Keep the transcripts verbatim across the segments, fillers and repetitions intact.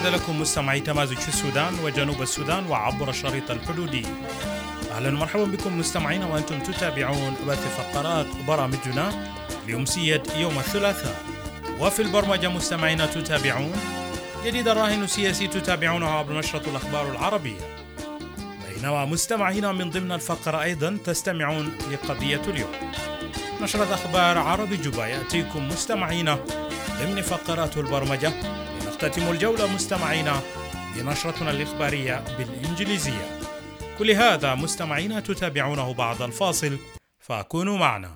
لكم مستمعي تمازج في السودان وجنوب السودان وعبر الشريط الحدودي. أهلا ومرحبا بكم مستمعين وأنتم تتابعون بث فقرات برامجنا لأمسية يوم الثلاثاء. وفي البرمجة مستمعين تتابعون جديد الراهن السياسي تتابعونه عبر نشرة الأخبار العربية، بينما مستمعين من ضمن الفقرة أيضا تستمعون لقضية اليوم. نشرة أخبار عربي جوبا يأتيكم مستمعين ضمن فقرات البرمجة. لنختتم الجولة مستمعين بنشرتنا الإخبارية بالإنجليزية. كل هذا مستمعين تتابعونه بعد الفاصل، فكونوا معنا.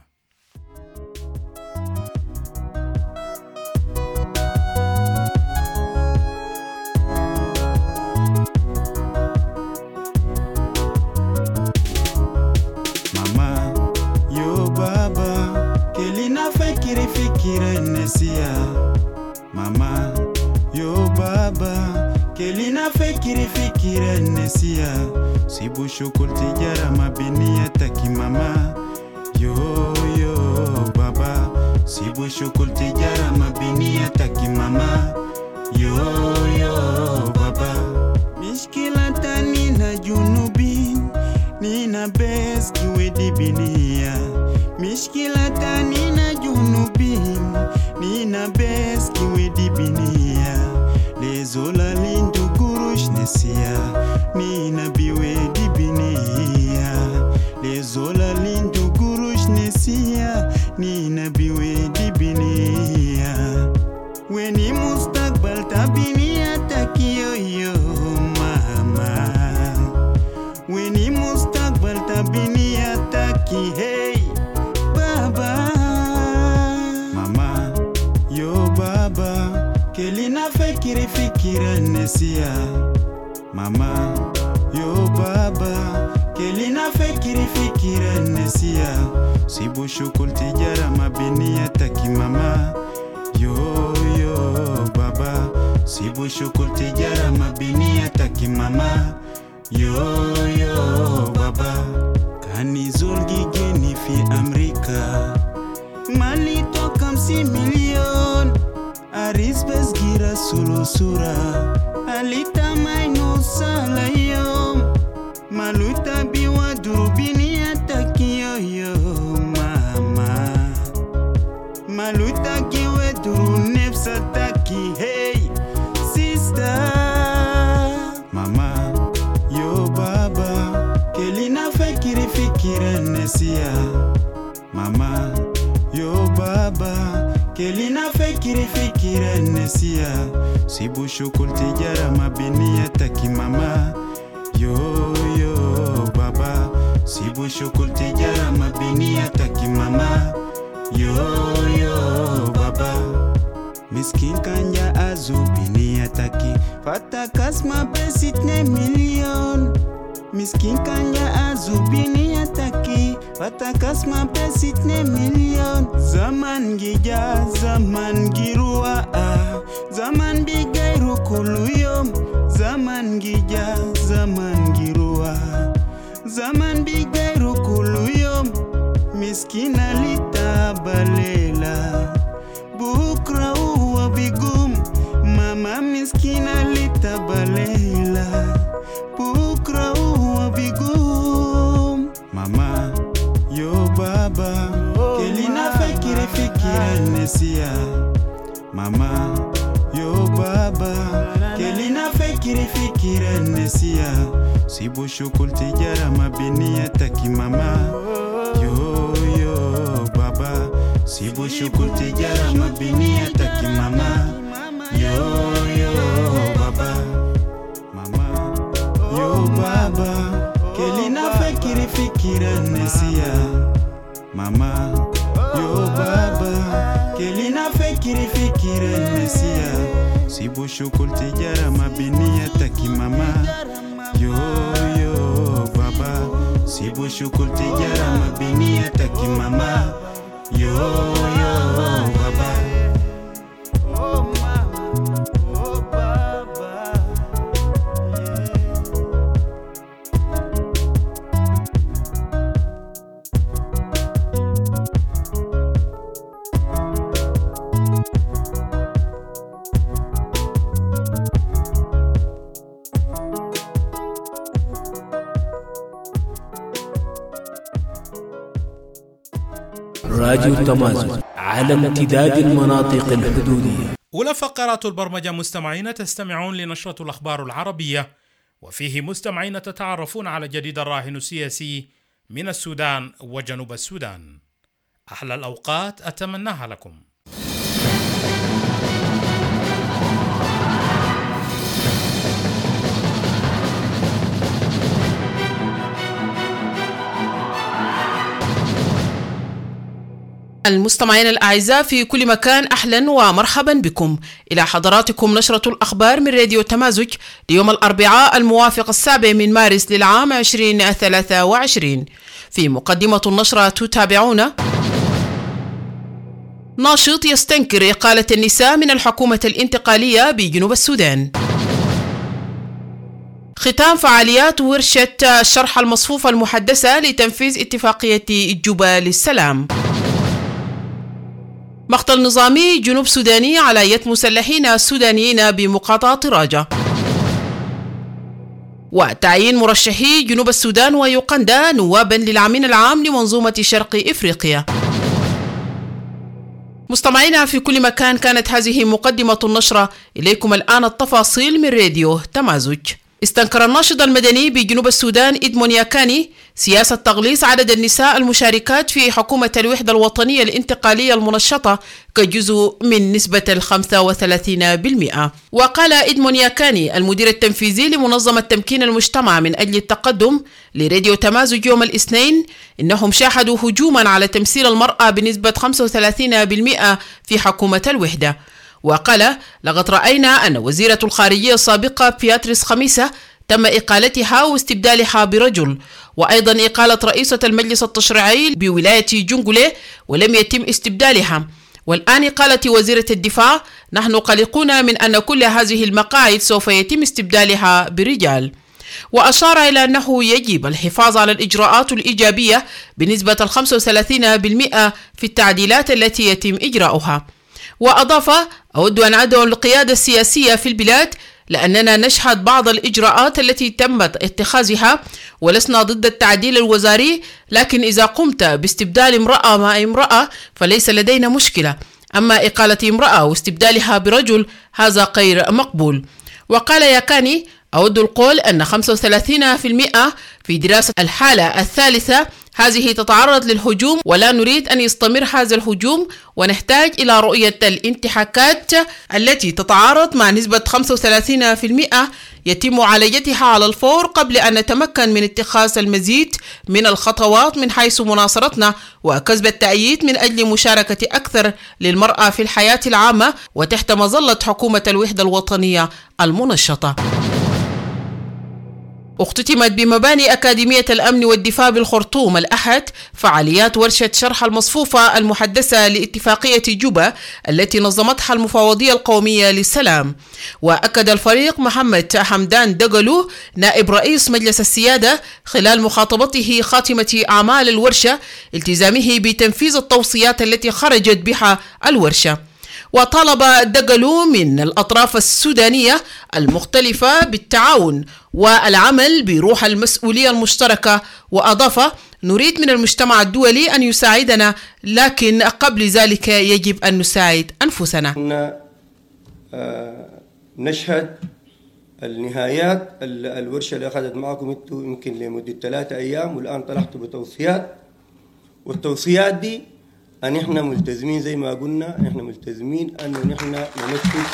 Mama, yo baba, kelina fikiri fikira nesia. Mama, yo baba, kelina fikiri fikira nesia. Sibu shukul tijara mabinia taki mama. Yo yo baba, sibu shukul tijara mabinia taki mama. Yo yo baba, mishkila tani na junubin, nina beski wedi binia. Mishkila tani na junubin, nina beski wedi binia. Lezola lindu gurush nesia, nina biwe dibinia. Lezola lindu gurush nesia, nina biwe dibinia. Weni mustakbal tabinia takiyo yo mama. Weni mustakbal tabinia taki hey baba. Mama, yo baba, kelina fikiri fikira nesia. Mama, yo baba, kelina fikiri fikira nesia. Sibu shukul tijara mabinia taki mama. Yo yo baba, sibu shukul tijara mabinia taki mama. Yo yo baba, kani zulgi geni fi Amerika. Mali toka msi milion, aris bes gira sulu sura. Alita maino sala yom, maluta biwa durubini ataki yo yo mama. Maluta giwe duru nefsa taki hey sister. Mama, yo baba, kelina fikiri fikira nesia. Mama, yo baba, kelina fikiri fikira nesia. Sibu shukul tijara mabinia taki mama. Yo yo baba, sibu shukul tijara mabinia taki mama. Yo yo baba, miskin kanja azubinia taki. Fata kasma besit ne million. Miskin kanja azubinia taki. Fata kasma besit ne million. Zaman gija, zaman girua ah. Zaman bigairu kuluyom. Zaman gija, zaman girua. Zaman bigairu kuluyom. Miskina lita balela, bukra uwa bigum. Mama miskina lita balela, bukra uwa bigum. Mama, yo baba, kelina fikiri fikira nesia. Mama, yo baba, kelina fikiri fikira nesia. Sibu shukul tijara mabinia taki mama. Yo yo baba, sibu shukul tijara mabinia taki mama. Yo yo baba, mama, yo baba, kelina fikiri fikira nesia. Mama, yo baba, kelina fikiri fikira nesia. Sibu shukul tijara mabinia taki mama. Yo yo baba, sibu shukul tijara mabinia taki mama. Yo yo baba. Oh mama, oh baba, yeah. راديو تمازج على امتداد المناطق الحدودية. أولى فقرات البرمجة مستمعين تستمعون لنشرة الأخبار العربية، وفيه مستمعين تتعرفون على جديد الراهن السياسي من السودان وجنوب السودان. أحلى الأوقات أتمناها لكم. المستمعين الأعزاء في كل مكان، أهلا ومرحبا بكم إلى حضراتكم نشرة الأخبار من راديو تمازج ليوم الأربعاء الموافق السابع من مارس للعام عشرين ثلاثة وعشرين. في مقدمة النشرة تتابعون: ناشط يستنكر إقالة النساء من الحكومة الانتقالية بجنوب السودان. ختام فعاليات ورشة شرح المصفوفة المحدثة لتنفيذ اتفاقية جوبا للسلام. مقتل نظامي جنوب سوداني على يد مسلحين سودانيين بمقاطعة راجة. وتعيين مرشحي جنوب السودان ويوغندا نوابا للأمين العام لمنظومة شرق إفريقيا. مستمعينا في كل مكان، كانت هذه مقدمة النشرة. إليكم الآن التفاصيل من راديو تمازج. استنكر الناشط المدني بجنوب السودان إدمون ياكاني سياسة تغليظ عدد النساء المشاركات في حكومة الوحدة الوطنية الانتقالية المنشطة كجزء من نسبة الخمسة وثلاثين بالمئة. وقال إدمون ياكاني المدير التنفيذي لمنظمة تمكين المجتمع من أجل التقدم لراديو تمازج يوم الاثنين إنهم شاهدوا هجوما على تمثيل المرأة بنسبة خمسة وثلاثين بالمئة في حكومة الوحدة. وقال: لقد رأينا أن وزيرة الخارجية السابقة بياتريس خميسة تم إقالتها واستبدالها برجل، وأيضا إقالة رئيسة المجلس التشريعي بولاية جنجولي ولم يتم استبدالها، والآن إقالة وزيرة الدفاع. نحن قلقون من أن كل هذه المقاعد سوف يتم استبدالها برجال. وأشار إلى أنه يجب الحفاظ على الإجراءات الإيجابية بنسبة خمسة وثلاثين بالمئة في التعديلات التي يتم إجراؤها. وأضاف: أود أن أدعو القيادة السياسية في البلاد لأننا نشهد بعض الإجراءات التي تمت اتخاذها، ولسنا ضد التعديل الوزاري، لكن إذا قمت باستبدال امرأة مع امرأة فليس لدينا مشكلة، أما إقالة امرأة واستبدالها برجل هذا غير مقبول. وقال ياكاني: أود القول أن خمسة وثلاثين بالمئة في دراسة الحالة الثالثة هذه تتعرض للهجوم، ولا نريد أن يستمر هذا الهجوم، ونحتاج إلى رؤية الانتهاكات التي تتعارض مع نسبة خمسة وثلاثين بالمئة يتم معالجتها على الفور قبل أن نتمكن من اتخاذ المزيد من الخطوات من حيث مناصرتنا وكسب التأييد من أجل مشاركة أكثر للمرأة في الحياة العامة وتحت مظلة حكومة الوحدة الوطنية المنشطة. اختتمت بمباني أكاديمية الأمن والدفاع بالخرطوم الأحد فعاليات ورشة شرح المصفوفة المحدثة لاتفاقية جوبا التي نظمتها المفوضية القومية للسلام. وأكد الفريق محمد حمدان دقلو نائب رئيس مجلس السيادة خلال مخاطبته خاتمة أعمال الورشة التزامه بتنفيذ التوصيات التي خرجت بها الورشة. وطالب دقلو من الأطراف السودانية المختلفة بالتعاون والعمل بروح المسؤولية المشتركة. وأضاف: نريد من المجتمع الدولي أن يساعدنا، لكن قبل ذلك يجب أن نساعد أنفسنا. نشهد النهايات الورشة اللي أخذت معكم يمكن لمدة ثلاثة أيام، والآن طلعتوا بتوصيات، والتوصيات دي أن إحنا ملتزمين زي ما قلنا، إحنا ملتزمين أنه نحن ننفذ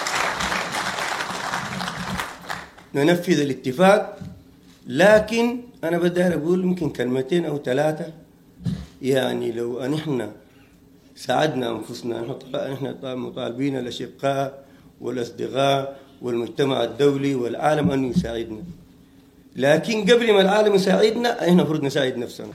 ننفذ الاتفاق. لكن أنا بدي أقول يمكن كلمتين أو ثلاثة، يعني لو أن إحنا ساعدنا أنفسنا، إحنا مطالبين الأشقاء والأصدقاء والمجتمع الدولي والعالم أن يساعدنا، لكن قبل ما العالم يساعدنا إحنا المفروض نساعد نفسنا.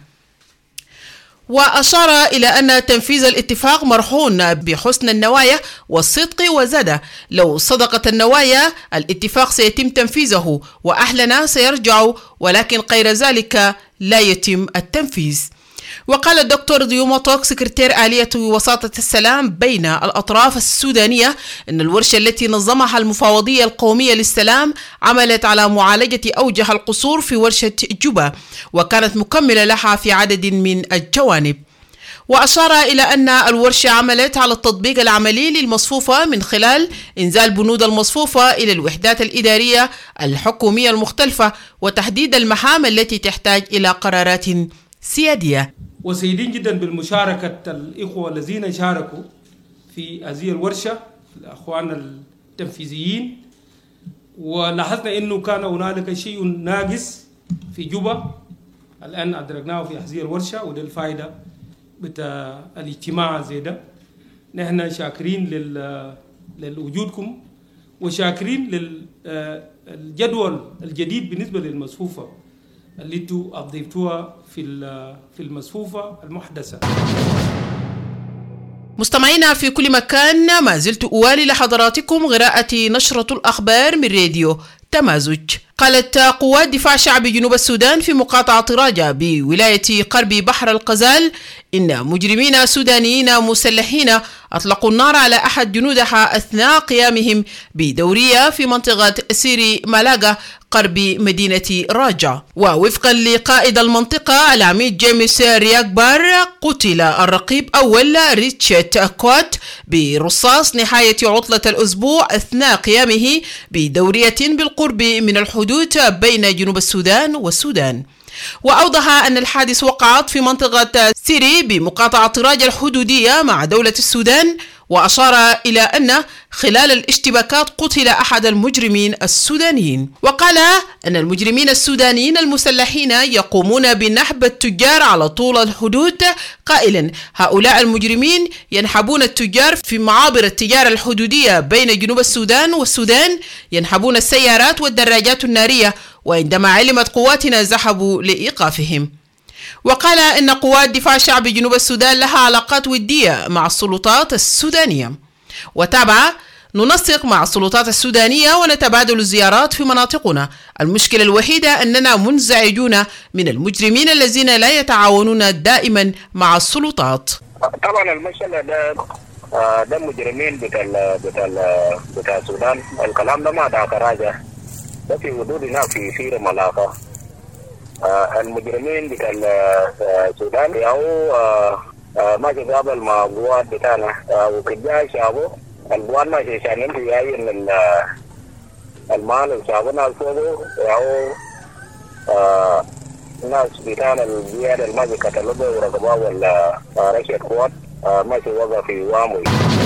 وأشار إلى أن تنفيذ الاتفاق مرهون بحسن النوايا والصدق، وزاد: لو صدقت النوايا الاتفاق سيتم تنفيذه وأهلنا سيرجعوا، ولكن غير ذلك لا يتم التنفيذ. وقال الدكتور ديوموتوك سكرتير آلية وساطة السلام بين الأطراف السودانية أن الورشة التي نظمها المفوضية القومية للسلام عملت على معالجة أوجه القصور في ورشة جوبا، وكانت مكملة لها في عدد من الجوانب. وأشار إلى أن الورشة عملت على التطبيق العملي للمصفوفة من خلال إنزال بنود المصفوفة إلى الوحدات الإدارية الحكومية المختلفة وتحديد المهام التي تحتاج إلى قرارات سيادية. وسعيدين جدا بالمشاركة الإخوة الذين شاركوا في هذه الورشة، الأخوان التنفيذيين، ولاحظنا أنه كان هنالك شيء ناقص في جوبا الآن أدركناه في هذه الورشة، وده الفائدة بتاع الاجتماع زي ده. نحن شاكرين لوجودكم وشاكرين للجدول الجديد بالنسبة للمصفوفة اللي انتوا أضيفتوها في في المصفوفة المحدثة. مستمعينا في كل مكان، ما زلت أوالي لحضراتكم قراءة نشرة الأخبار من راديو تمازج. قالت قوات دفاع شعبي جنوب السودان في مقاطعة راجة بولاية قرب بحر الغزال إن مجرمين سودانيين مسلحين أطلقوا النار على أحد جنودها أثناء قيامهم بدورية في منطقة سيري مالاغا قرب مدينة راجة. ووفقا لقائد المنطقة العميد جيمس رياكبار، قتل الرقيب أول ريتشارد كوات برصاص نهاية عطلة الأسبوع أثناء قيامه بدورية بالقرب من الحدود بين جنوب السودان والسودان. وأوضح أن الحادث وقعت في منطقة سيري بمقاطعة راجة الحدودية مع دولة السودان، وأشار إلى أن خلال الاشتباكات قتل أحد المجرمين السودانيين. وقال أن المجرمين السودانيين المسلحين يقومون بنحب التجار على طول الحدود، قائلا هؤلاء المجرمين ينحبون التجار في معابر التجارة الحدودية بين جنوب السودان والسودان، ينحبون السيارات والدراجات النارية، وعندما علمت قواتنا ذهبوا لإيقافهم. وقال إن قوات دفاع شعبي جنوب السودان لها علاقات ودية مع السلطات السودانية. وتابع: ننسق مع السلطات السودانية ونتبادل الزيارات في مناطقنا، المشكلة الوحيدة أننا منزعجون من المجرمين الذين لا يتعاونون دائما مع السلطات. طبعا المشكلة ده ده مجرمين بتاع بتاع بتاع السودان، الكلام ده ما ده كراجة، ده في حدودنا في سيرة ملاقة. آه المجرمين بتاع السودان ياو آه آه ما تقابل مع قوات بتاعنا آه وكجاي شابو القوات ما شانين في هاي من المال شابونا الفوضو ياو آه ناس بتاعنا الزيادة ما بيكتلبوا ورقبا ولا آه رشد قوات آه ما توقع في واموي.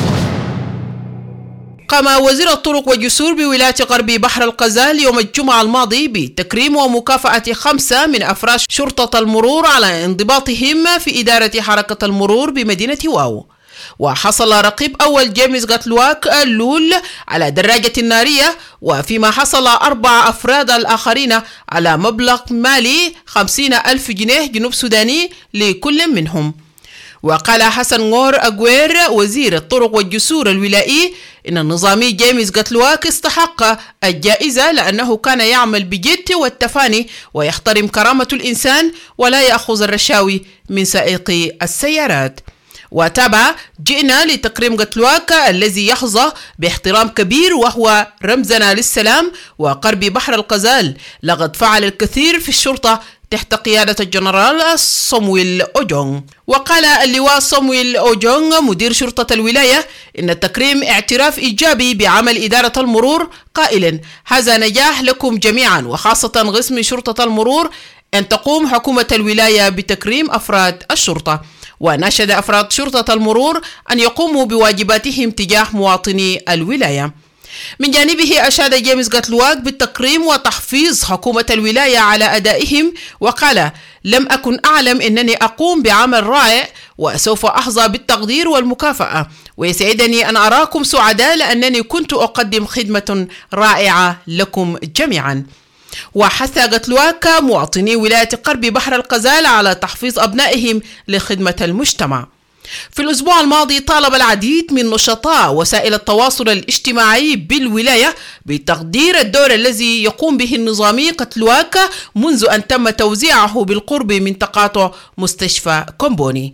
قام وزير الطرق والجسور بولاية غرب بحر الغزال يوم الجمعة الماضي بتكريم ومكافأة خمسة من أفراد شرطة المرور على انضباطهم في إدارة حركة المرور بمدينة واو. وحصل رقيب أول جيمس غاتلواك اللول على دراجة نارية، وفيما حصل أربع أفراد الآخرين على مبلغ مالي خمسين ألف جنيه جنوب سوداني لكل منهم. وقال حسن غور أغوير وزير الطرق والجسور الولائي إن النظامي جيمس غاتلواك استحق الجائزة لأنه كان يعمل بجد والتفاني ويحترم كرامة الإنسان ولا يأخذ الرشاوي من سائقي السيارات. وتابع: جئنا لتكريم غاتلواك الذي يحظى باحترام كبير وهو رمزنا للسلام وقرب بحر الغزال، لقد فعل الكثير في الشرطة تحت قيادة الجنرال صمويل أوجونغ. وقال اللواء صمويل أوجونغ مدير شرطة الولاية إن التكريم اعتراف إيجابي بعمل إدارة المرور، قائلا هذا نجاح لكم جميعا وخاصة قسم شرطة المرور أن تقوم حكومة الولاية بتكريم أفراد الشرطة. وناشد أفراد شرطة المرور أن يقوموا بواجباتهم تجاه مواطني الولاية. من جانبه أشاد جيمس غاتلواك بالتكريم وتحفيز حكومة الولاية على أدائهم، وقال لم أكن أعلم أنني أقوم بعمل رائع وسوف أحظى بالتقدير والمكافأة، ويسعدني أن أراكم سعداء لأنني كنت أقدم خدمة رائعة لكم جميعا. وحث غاتلواك مواطني ولاية قرب بحر الغزال على تحفيز أبنائهم لخدمة المجتمع. في الأسبوع الماضي طالب العديد من نشطاء وسائل التواصل الاجتماعي بالولاية بتقدير الدور الذي يقوم به النظامي غاتلواك منذ أن تم توزيعه بالقرب من تقاطع مستشفى كومبوني.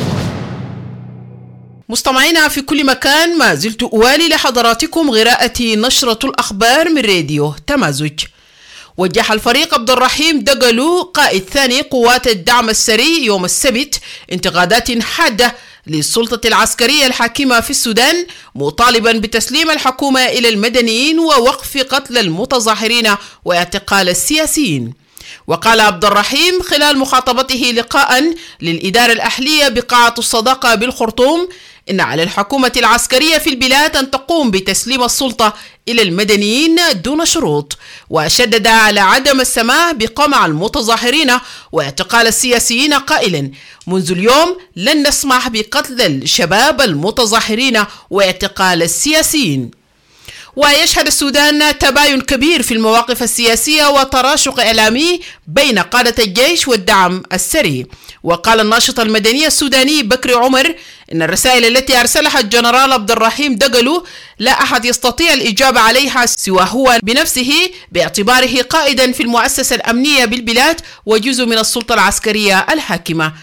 مستمعينا في كل مكان، ما زلت أوالي لحضراتكم قراءة نشرة الأخبار من راديو تمازج. وجه الفريق عبد الرحيم دقلو قائد ثاني قوات الدعم السري يوم السبت انتقادات حادة للسلطة العسكرية الحاكمة في السودان، مطالبا بتسليم الحكومة إلى المدنيين ووقف قتل المتظاهرين واعتقال السياسيين. وقال عبد الرحيم خلال مخاطبته لقاء للإدارة الأهلية بقاعة الصداقة بالخرطوم إن على الحكومة العسكرية في البلاد أن تقوم بتسليم السلطة إلى المدنيين دون شروط، وشدد على عدم السماح بقمع المتظاهرين واعتقال السياسيين قائلا: منذ اليوم لن نسمح بقتل الشباب المتظاهرين واعتقال السياسيين. ويشهد السودان تباين كبير في المواقف السياسية وتراشق إعلامي بين قادة الجيش والدعم السري. وقال الناشط المدني السوداني بكري عمر إن الرسائل التي أرسلها الجنرال عبد الرحيم دقلو لا أحد يستطيع الإجابة عليها سوى هو بنفسه، باعتباره قائدا في المؤسسة الأمنية بالبلاد وجزء من السلطة العسكرية الحاكمة.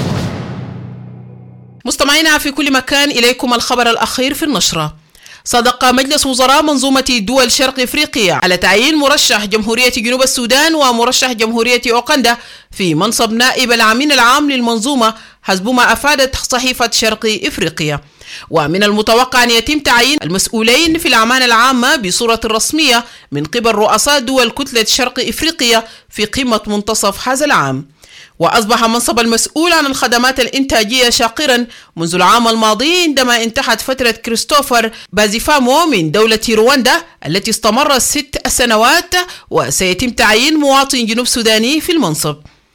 مستمعينا في كل مكان، إليكم الخبر الأخير في النشرة. صدق مجلس وزراء منظومة دول شرق إفريقيا على تعيين مرشح جمهورية جنوب السودان ومرشح جمهورية أوغندا في منصب نائب الأمين العام للمنظومة حسب ما أفادت صحيفة شرق إفريقيا. ومن المتوقع أن يتم تعيين المسؤولين في الأعمال العامة بصورة رسمية من قبل رؤساء دول كتلة شرق إفريقيا في قمة منتصف هذا العام. وأصبح منصب المسؤول عن الخدمات الإنتاجية شاقرا منذ العام الماضي عندما انتهت فترة كريستوفر بازيفامو من دولة رواندا التي استمرت ست سنوات، وسيتم تعيين مواطن جنوب سوداني في المنصب.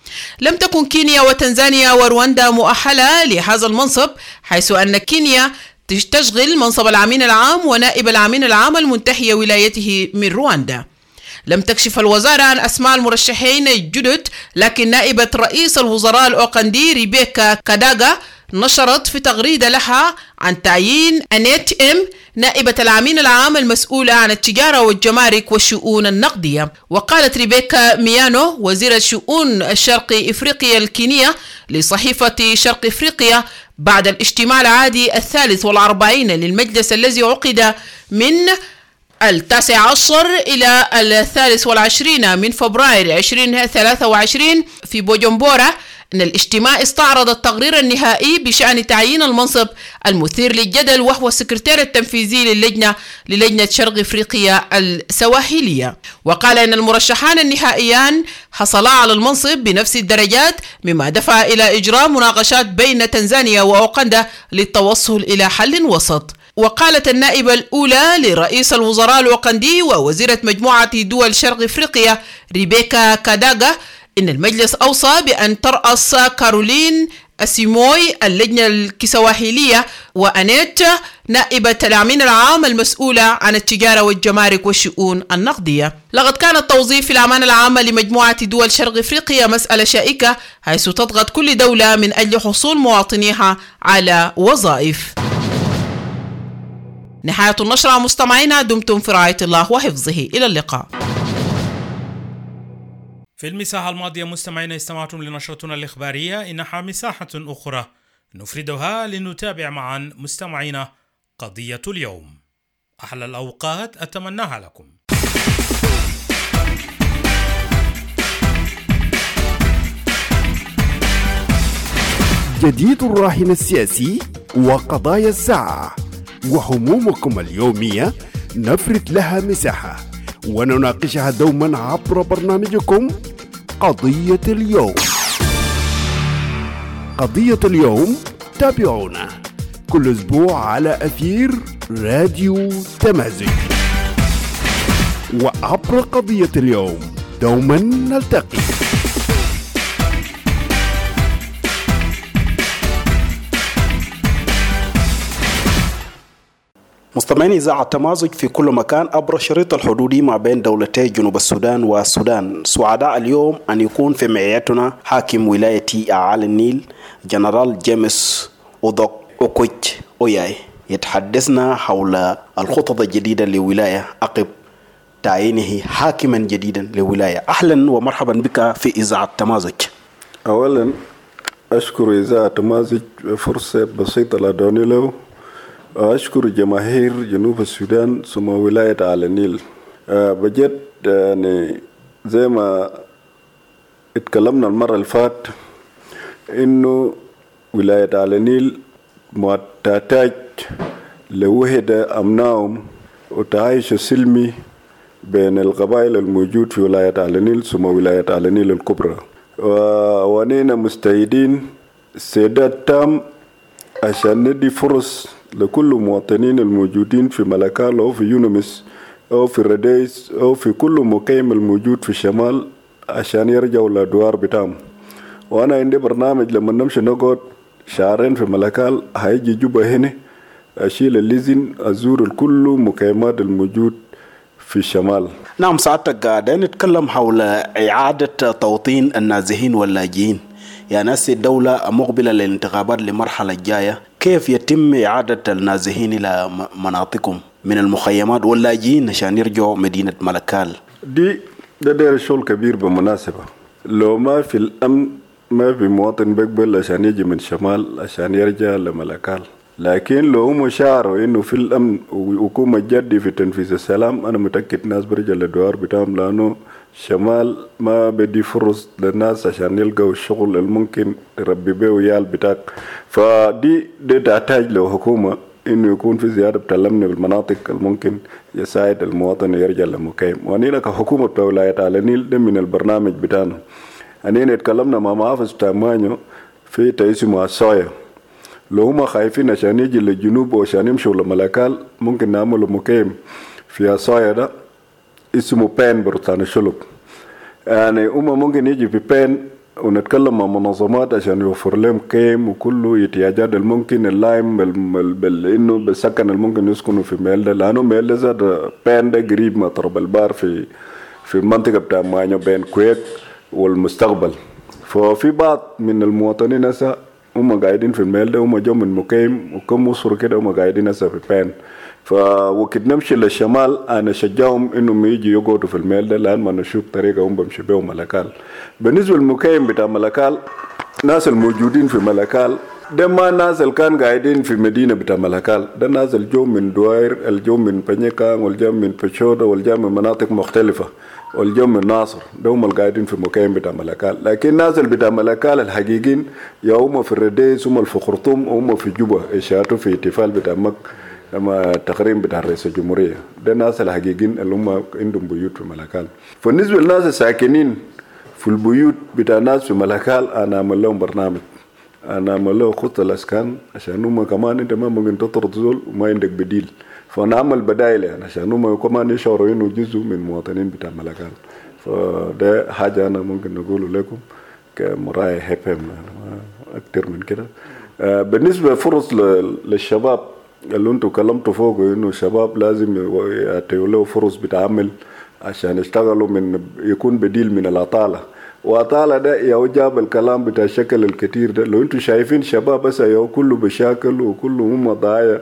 لم تكن كينيا وتنزانيا ورواندا مؤهلة لهذا المنصب، حيث أن كينيا تشغل منصب الأمين العام ونائب الأمين العام المنتهي ولايته من رواندا. لم تكشف الوزارة عن أسماء المرشحين الجدد، لكن نائبة رئيس الوزراء الأوغندي ريبيكا كاداغا نشرت في تغريدة لها عن تعيين أنيت إم نائبة الأمين العام المسؤولة عن التجارة والجمارك والشؤون النقدية. وقالت ريبيكا ميانو وزيرة شؤون الشرق إفريقيا الكينية لصحيفة شرق إفريقيا بعد الاجتماع العادي الثالث والأربعين للمجلس الذي عقد من التاسع عشر إلى الثالث والعشرين من فبراير ألفين وثلاثة وعشرين في بوجمبورا أن الاجتماع استعرض التقرير النهائي بشأن تعيين المنصب المثير للجدل، وهو السكرتير التنفيذي للجنة للجنة شرق إفريقيا السواحلية. وقال أن المرشحان النهائيان حصلا على المنصب بنفس الدرجات، مما دفع إلى إجراء مناقشات بين تنزانيا وأوغندا للتوصل إلى حل وسط. وقالت النائبة الأولى لرئيس الوزراء الأوغندي ووزيرة مجموعة دول شرق إفريقيا ريبيكا كاداغا إن المجلس أوصى بأن ترأس كارولين أسيموي اللجنة الكسواهيلية وأنيت نائبة الأمين العام المسؤولة عن التجارة والجمارك والشؤون النقدية. لقد كان التوظيف في الأمانة العامة لمجموعة دول شرق إفريقيا مسألة شائكة، حيث تضغط كل دولة من أجل حصول مواطنيها على وظائف. نهاية النشرة مستمعينا، دمتم في رعاية الله وحفظه، إلى اللقاء. في المساحة الماضية مستمعينا استمعتم لنشرتنا الإخبارية، إنها مساحة أخرى نفردها لنتابع معا مستمعينا قضية اليوم. أحلى الأوقات أتمناها لكم. جديد الراهن السياسي وقضايا الساعة وهمومكم اليومية نفرد لها مساحة ونناقشها دوما عبر برنامجكم قضية اليوم. قضية اليوم تابعونا كل أسبوع على أثير راديو تمازج، وعبر قضية اليوم دوما نلتقي. مستمعين إذاعة تمازج في كل مكان عبر الشريط الحدودي ما بين دولتي جنوب السودان والسودان، سعداء اليوم أن يكون في معيتنا حاكم ولاية أعالي النيل جنرال جيمس أودوك أوكويت أوياي، يتحدثنا حول الخطط الجديدة لولاية عقب تعيينه حاكما جديدا لولاية. أهلا ومرحبا بك في إذاعة تمازج. أولا أشكر إذاعة تمازج فرصة بسيطة لدوني له. أشكر جماهير جنوب السودان ثم ولاية على النيل. بجد يعني زي ما اتكلمنا المرة اللي فات إنه ولاية على النيل تحتاج لوحدة أمنهم وتعايش سلمي بين القبائل الموجود في ولاية على النيل ثم ولاية على النيل الكبرى، ونحن مستعدين سداد تام عشان ندي فرص لكل مواطنين الموجودين في ملكال أو في يونمس أو في رديس أو في كل مقيم الموجود في الشمال عشان يرجعوا للأدوار بتاعهم. وأنا عندي برنامج لما نمشي نقعد شهرين في ملكال هيجي جوبا هنا أشيل الليزن أزور الكل مقيمات الموجود في الشمال. نعم سعادتك قاعدين نتكلم حول إعادة توطين النازحين واللاجئين، يعني هسه الدولة مقبلة للانتخابات للمرحلة الجاية، كيف يتم إعادة النازحين إلى مناطقهم من المخيمات واللاجئين عشان يرجعوا مدينة ملكال؟ دي ده دير شغل كبير بالمناسبة. لو ما في الأمن ما في مواطن بيقبل عشان يجي من شمال عشان يرجع لملكال، لكن لو هم شعروا إنه في الأمن وحكومة جدي في تنفيذ السلام أنا متأكد ناس برجع للدوار بتاعهم، لأنه شمال ما بدي فرص للناس عشان يلقوا الشغل الممكن يربي بيه ويال بتاعك. فدي دي تحتاج له حكومة إنه يكون في زيادة بتعلمنا بالمناطق الممكن يساعد المواطن يرجع لمكيم. وأنينا كحكومة ولاية على النيل ده من البرنامج بتاعنا. أنينا اتكلمنا مع محافظ تامانيو في تقسيم الصايا، لو هم خايفين عشان يجي للجنوب وعشان يمشوا لملكال ممكن نعملوا مكيم في الصايا ده اسمه بين برتان الشلوك. يعني هم ممكن يجي في بين ونتكلم مع منظمات عشان يوفر لهم كيم وكله احتياجات الممكن اللايم بال... بال... انه بالسكن الممكن يسكنوا في ميل ده، لانه ميل ده زاد بين ده قريب من طرب البار في في المنطقه بتاع مانيو بين كويك والمستقبل. ففي بعض من المواطنين هسه هم قاعدين في الميل ده، هم جو من مكيم وكم وصروا كده هم قاعدين هسه في بين. فوقت نمشي للشمال أنا شجعهم إنهم يجي يقعدوا في الميل ده لأن ما نشوف طريقة هم بمشي بيهم ملكال. بالنسبة للمكيم بتاع ملكال، ناس الموجودين في ملكال ده ما ناس اللي كان قاعدين في مدينة بتاع ملكال، ده ناس الجو من دوائر، الجو من بنيكان والجو من بشودة والجو من مناطق مختلفة والجو من ناصر، ده هم القاعدين في المكيم بتاع ملكال. لكن ناس اللي بتاع ملكال الحقيقين يا هم في الرديس هم في خرطوم هم في جوبا يشاركوا في احتفال بتاع مك لما التقريم بتاع رئيس الجمهورية. ده الناس الحقيقيين اللي هم عندهم بيوت في ملكال. فالنسبة للناس الساكنين في البيوت بتاع الناس في ملكال أنا أعمل لهم برنامج، أنا أعمل لهم خطة الأسكان عشان هم كمان أنت ما ممكن تطرد زول وما عندك بديل، فنعمل بدائل يعني عشان هم كمان يشعروا إنه جزء من المواطنين بتاع ملكال. فده حاجة أنا ممكن نقوله لكم كمراعي هيبهم أكتر من كده. بالنسبة فرص للشباب اللي انتوا كلمتوا فوق انه الشباب لازم يعطيوا له فرص بتعمل عشان يشتغلوا من يكون بديل من العطاله، وعطاله ده يا جاب الكلام بتاع الشكل الكتير ده. لو انتوا شايفين شباب بس يا كله بشاكل وكله هم ضايع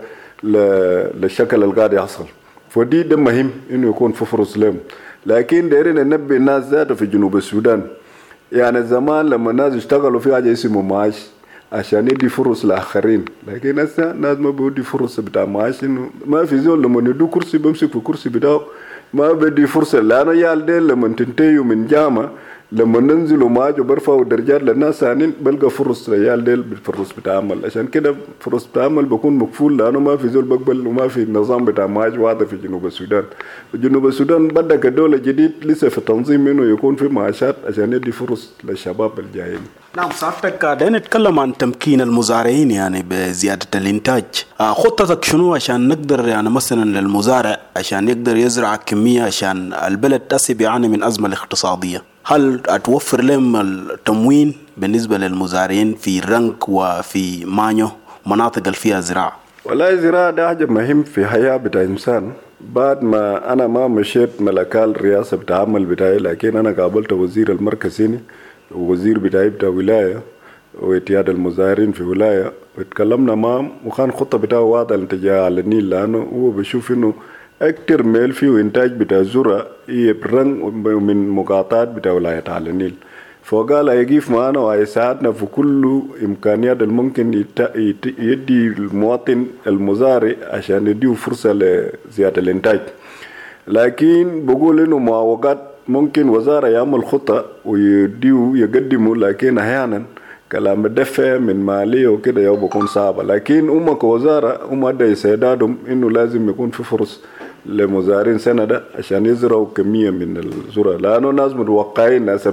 للشكل اللي قاعد يحصل، فدي ده مهم انه يكون في فرص لهم. لكن دايرين ننبه الناس ذاته في جنوب السودان، يعني زمان لما الناس اشتغلوا في حاجه اسمه معاش عشان يدي فرص لآخرين، لكن هسه الناس ما بيدي فرص بتاع معاش، إنه ما في زول لما يدو كرسي بمسك في كرسي بتاعه ما بدي فرصة. لأنه يال ديل لما تنتهيوا من جامعة لما ننزلوا معاج وبرفعوا درجات للناس ثانيين بلقى فرص ريال ديل بالفرص بتاع عمل. عشان كده فرص بتاع عمل بكون مقفول لأنه ما في زول بقبل وما في نظام بتاع معاج واضح في جنوب السودان. جنوب السودان بدأ كدولة جديد لسه في تنظيم إنه يكون في معاشات عشان يدي فرص للشباب الجايين. نعم سعادتك قاعدين نتكلم عن تمكين المزارعين يعني بزيادة الإنتاج، خطتك شنو عشان نقدر يعني مثلا للمزارع عشان يقدر يزرع كمية عشان البلد تأسي بيعاني من أزمة الاقتصادية؟ هل أتوفر لهم التموين بالنسبة للمزارعين في رنك وفي مانيو مناطق اللي فيها زراعة؟ والله الزراعة ده حاجة مهم في حياة بتاع إنسان. بعد ما أنا ما مشيت ملكال رئاسة بتاع عمل بتاعي، لكن أنا قابلت وزير المركزيني ووزير بتاعي بتاع ولاية واتياد المزارعين في ولاية، واتكلمنا معهم وكان خطة بتاعه واضحة الاتجاه على النيل، لأنه هو بيشوف إنه أكتر ميل فيه إنتاج بتاع الزرع يبرن من مقاطعات بتاع ولاية على النيل. فقال هيقيف معنا وهيساعدنا في كل إمكانيات الممكن يدي المواطن المزارع عشان يديه فرصة لزيادة الإنتاج. لكن بقول إنه معوقات ممكن وزارة يعمل خطة ويديو يقدموا، لكن أحيانا كلام الدفع من مالية وكده يو بكون صعبة. لكن أمة كوزارة أمة ده يساعدهم إنه لازم يكون في فرص لمزارين سنة ده عشان يزرعوا كمية من الزرع، لأنه ناس متوقعين ناس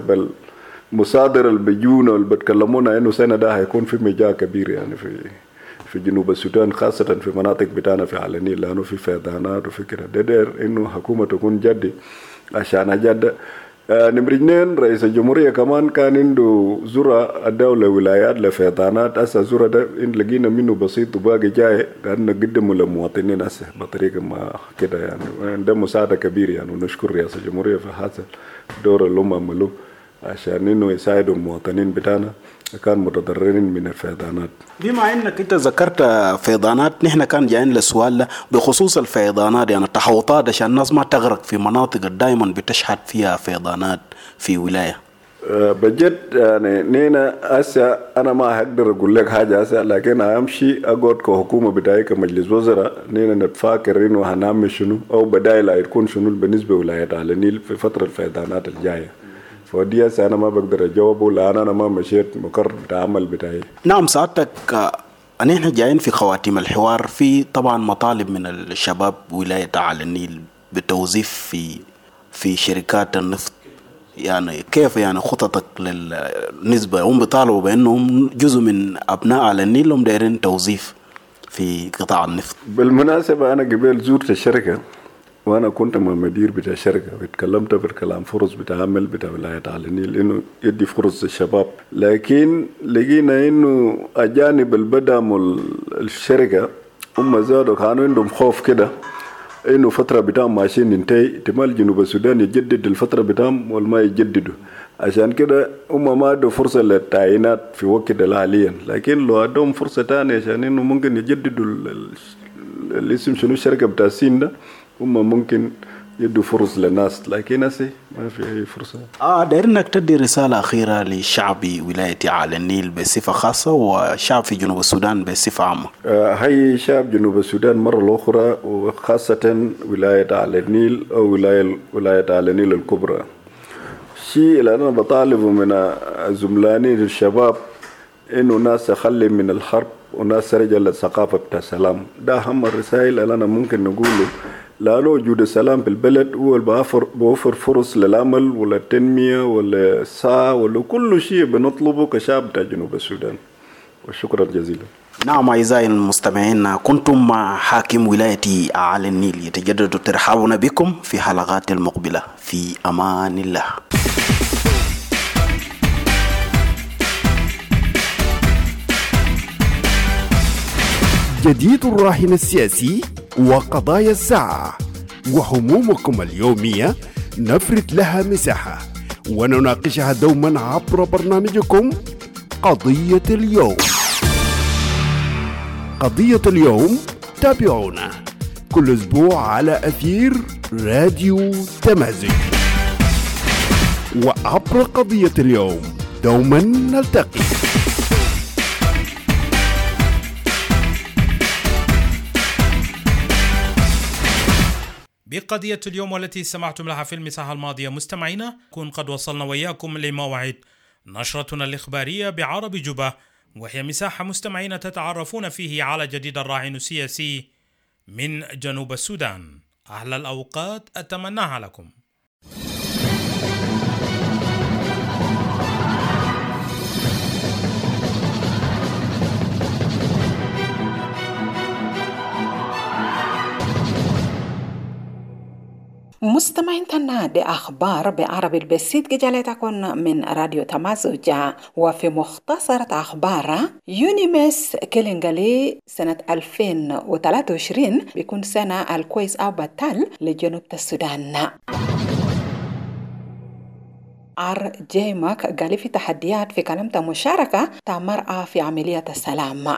المصادر اللي بيجونا واللي بتكلمونا إنه سنة ده هيكون في مجال كبير يعني في في جنوب السودان، خاصة في مناطق بتاعنا في على النيل، لأنه في فيضانات وفي كده. ده دير إنه حكومة تكون جدي عشان جد. آه نمرجنين رئيس الجمهورية كمان كان عنده زرع الدولة ولايات لفيضانات. أسا زرع ده إن لقينا منه بسيط وباقي جاي قاعد نقدمه للمواطنين أسا بطريقة ما كده يعني. ده مساعدة كبيرة يعني، ونشكر رئيس الجمهورية في هذا الدور اللي هم عملوه عشان إنه يساعدوا المواطنين بتاعنا كان متضررين من الفيضانات. بما انك انت ذكرت فيضانات، نحن كان جايين للسؤال بخصوص الفيضانات، يعني التحوطات عشان الناس ما تغرق في مناطق دائما بتشهد فيها فيضانات في ولايه. أه بجد يعني نينا اسا انا ما هقدر اقول لك حاجه اسا، لكن امشي اقعد كحكومه بتاعي كمجلس وزراء نينا نتفاكر انه هنعمل شنو او بدايل هتكون شنو بالنسبه لولايات على النيل في فتره الفيضانات الجايه. فدي هسه انا ما بقدر اجاوبه لان انا ما مشيت مقر بتاع عمل بتاعي. نعم سعادتك، نحن جايين في خواتيم الحوار. في طبعا مطالب من الشباب ولايه على النيل بتوظيف في في شركات النفط، يعني كيف يعني خططك للنسبه؟ هم بيطالبوا بانهم جزء من ابناء على النيل هم دايرين توظيف في قطاع النفط. بالمناسبه انا قبل زرت الشركه وانا كنت مع مدير بتاع الشركه، اتكلمت في الكلام فرص بتاع عمل بتاع ولايه على النيل انه يدي فرص للشباب، لكن لقينا انه اجانب البدام الشركه هم زادوا كانوا عندهم خوف كده انه فتره بتاعهم ماشيين ينتهي، احتمال جنوب السودان يجدد الفتره بتاعهم ولا ما يجددوا، عشان كده هم ما ادوا فرصه للتعيينات في وقت حاليا. لكن لو ادهم فرصه ثانيه عشان انه ممكن يجددوا الاسم شنو الشركه بتاع السين ده، هم ممكن يدوا فرص للناس، لكن هسه ما في أي فرصة. آه دايرينك تدي رسالة أخيرة لشعب ولاية على النيل بصفة خاصة وشعب في جنوب السودان بصفة عامة. آه هي شعب جنوب السودان مرة أخرى وخاصة ولاية على النيل أو ولاية ولاية على النيل الكبرى. الشيء اللي أنا بطالبه من زملائي الشباب إنه ناس تخلي من الحرب وناس ترجع للثقافة بتاع السلام. ده أهم الرسائل اللي أنا ممكن نقوله، لأنه وجود السلام في البلد هو اللي بوفر فرص للعمل ولا التنمية ولا الساعة ولا كل شيء بنطلبه كشعب بتاع جنوب السودان. وشكرا جزيلا. نعم أعزائي المستمعين، كنتم مع حاكم ولاية على النيل. يتجدد ترحابنا بكم في حلقات المقبلة. في أمان الله. جديد الراهن السياسي وقضايا الساعة وهمومكم اليومية نفرد لها مساحة ونناقشها دوما عبر برنامجكم قضية اليوم. قضية اليوم تابعونا كل أسبوع على أثير راديو تمازج، وعبر قضية اليوم دوما نلتقي. بقضية اليوم والتي سمعتم لها في المساحة الماضية مستمعينا، كون قد وصلنا وإياكم لموعد نشرتنا الإخبارية بعرب جبة، وهي مساحة مستمعين تتعرفون فيه على جديد الراهن السياسي من جنوب السودان. أحلى الأوقات أتمناها لكم. مستمعين تنا دي أخبار بعربي البسيط جالتكم من راديو تمازج. وفي مختصرة أخبار، يونيمس كيلينغالي سنة ألفين وثلاثة وعشرين بيكون سنة الكويس أو بطل لجنوب السودان. ار جيمك قال في تحديات في كلمة مشاركة تاع مرأة في عملية السلام.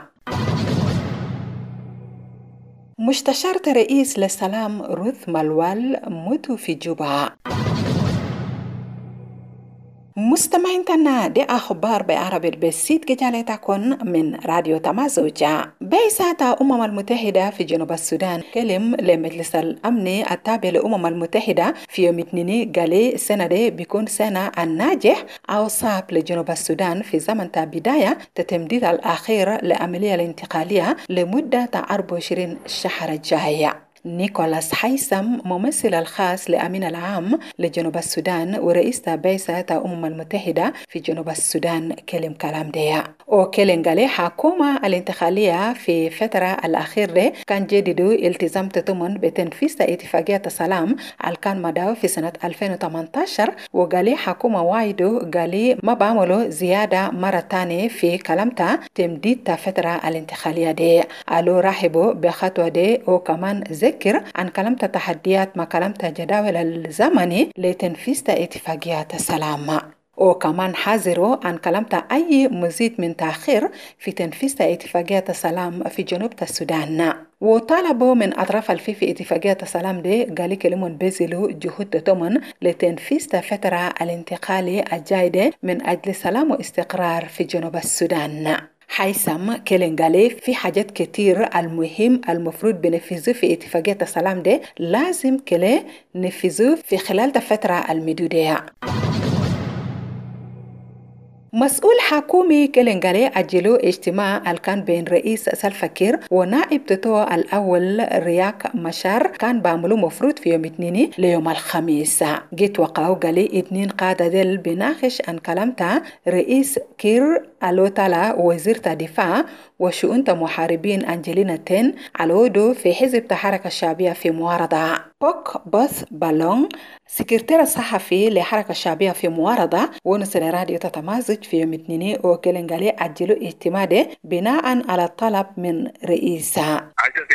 مستشارة رئيس للسلام روث مالوال موتوا في جوبا. مستمعيننا دي أخبار بعربي البسيط جالتكن من راديو تمازوجة. بعثة الأمم المتحدة في جنوب السودان كلم لمجلس الأمن التابع للأمم المتحدة في يوم اثنين قال السنة دي بيكون سنة الناجح أو صعب لجنوب السودان في زمن بداية التمديد الأخير لعملية الانتقالية لمدة أربعة وعشرين شهر الجاية. نيكولاس حيثم ممثل الخاص لأمين العام لجنوب السودان ورئيس بعثة الأمم المتحدة في جنوب السودان كلم كلام ده وكلم قال حكومة الانتقالية في فترة الأخير ده كان جديدو التزام تضمن بتنفيذ اتفاقية السلام اللي كان مدعو في سنة ألفين وثمانية عشر وقال حكومة وايدو قال ما بعملوا زيادة مرة تانية في كلامتا تمديد فترة الانتقالية ده. قالوا رحبوا بخطوة ده وكمان زي ذكر عن كلمة تحديات ما كلمة جداول الزمني لتنفيذ اتفاقيات السلام وكمان حذروا عن كلمة أي مزيد من تأخير في تنفيذ اتفاقيات السلام في جنوب السودان وطالبوا من أطراف الفي في اتفاقية السلام دي قال كلمون بذلوا جهود تضمن لتنفيذ فترة الانتقالي الجايدة من أجل سلام واستقرار في جنوب السودان. حيثم كلنجالي في حاجات كتير المهم المفروض بنفذه في اتفاقية السلام ده لازم كله نفذه في خلال الفترة المدودة. مسؤول حكومي كلنجالي أجلوا اجتماع كان بين رئيس سلفا كير ونائب تتو الأول رياك مشار كان بعملوا مفروض في يوم اثنين ليوم الخميس. جيت وقعوا قالي اثنين قادة دل بناقش عن كلامتا رئيس كير ألوتالا وزير الدفاع وشؤون محاربين أنجلينا تين على ودو في حزب الحركة الشعبية في معارضة. بوك بوث بالون سكرتير الصحفي لحركة الشعبية في معارضة ونصر راديو تتمازج في يوم اثنين وكلنجالي أجلوا اجتماع ده بناء على الطلب من رئيسها.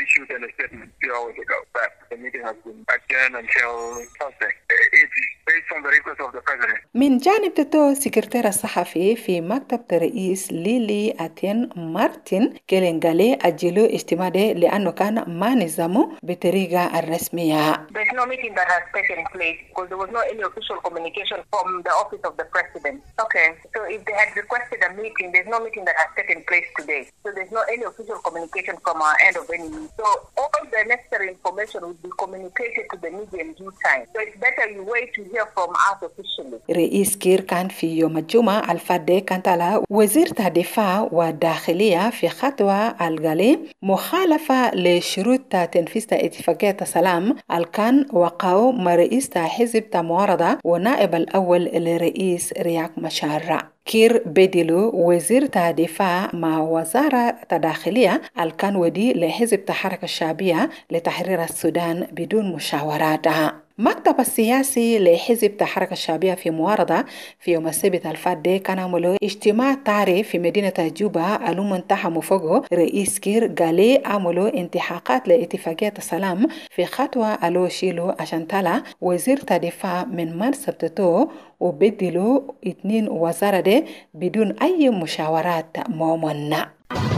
من جانب تتو سكرتير الصحفي في مكتب الرئيس ليلي أتين مارتن كلنجالي أجلوا اجتماع ده لأنه كان ما نظمه بطريقة الرسمية. There's no meeting that has taken place because there was no any official communication from the office of the president. Okay, so if they had requested a meeting, there's no meeting that has taken place today. So there's no any official communication from our end of any meeting. So all the necessary information will be communicated to the media in due time. So it's better you wait to hear from us officially. رئيس كير كان في يوم الجمعة الفادي كانت على وزير الدفاع والداخلية في خطوة الغالي مخالفة لشروط تنفيذ اتفاقية السلام كان وقعوا مع رئيس حزب المعارضة ونائب الأول لرئيس رياك مشار. كير بدلو وزير الدفاع مع وزارة الداخلية الكان ودي لحزب الحركة الشعبية لتحرير السودان بدون مشاورات. مكتب السياسي لحزب الحركة الشعبية في معارضة في يوم السبت الفات كان عملوا اجتماع طارئ في مدينة جوبا ألو منتحموا فوقه رئيس كير قالي عملوا انتحاقات لاتفاقية السلام في خطوة ألو شيلو عشان تلا وزير الدفاع من منصب تتو وبدلوا اتنين وزارة دي بدون أي مشاورات مؤمنة.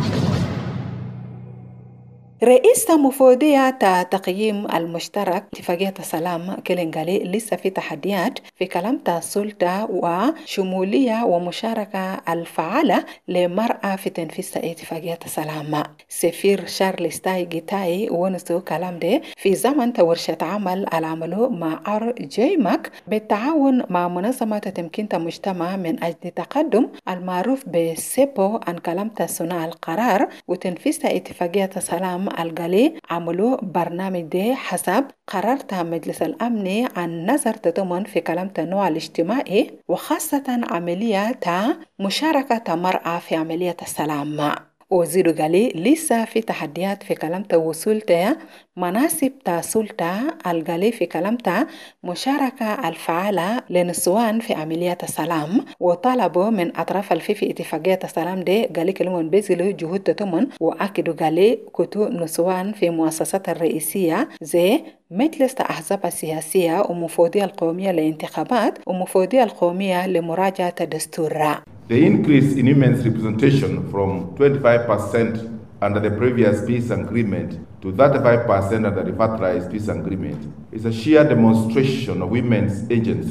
رئيس مفوضية تقييم المشترك اتفاقية السلام كلنجالي لسه في تحديات في كلامة السلطة وشمولية ومشاركة الفعالة لمرأة في تنفيذ اتفاقية السلام. سفير شارلز تاي جيتاي ونسو كلام ده في زمن ورشة عمل العمل مع ار جيماك بالتعاون مع منظمة تمكين المجتمع من أجل تقدم المعروف بسيبو عن كلامة صناع القرار وتنفيذ اتفاقية السلام الغالي عملوا برنامج ده حسب قرار مجلس الأمن عن نظر تضمن في كلامة النوع الاجتماعي وخاصة عملية مشاركة المرأة في عملية السلام. وزيرو قالي لسه في تحديات في كلامة وصول مناسب سلطة الغالي في كلامة مشاركة الفعالة لنسوان في عمليات السلام وطالبوا من أطراف الفي في اتفاقية السلام دي قالي كلمون بيزلوا جهود تتمن وأكدوا قالي كتو نسوان في مؤسسات الرئيسية زي مجلس الأحزاب السياسية ومفوضية القومية للانتخابات ومفوضية القومية لمراجعة الدستور. The increase in women's representation from twenty-five percent under the previous peace agreement to thirty-five percent under the revitalized peace agreement is a sheer demonstration of women's agency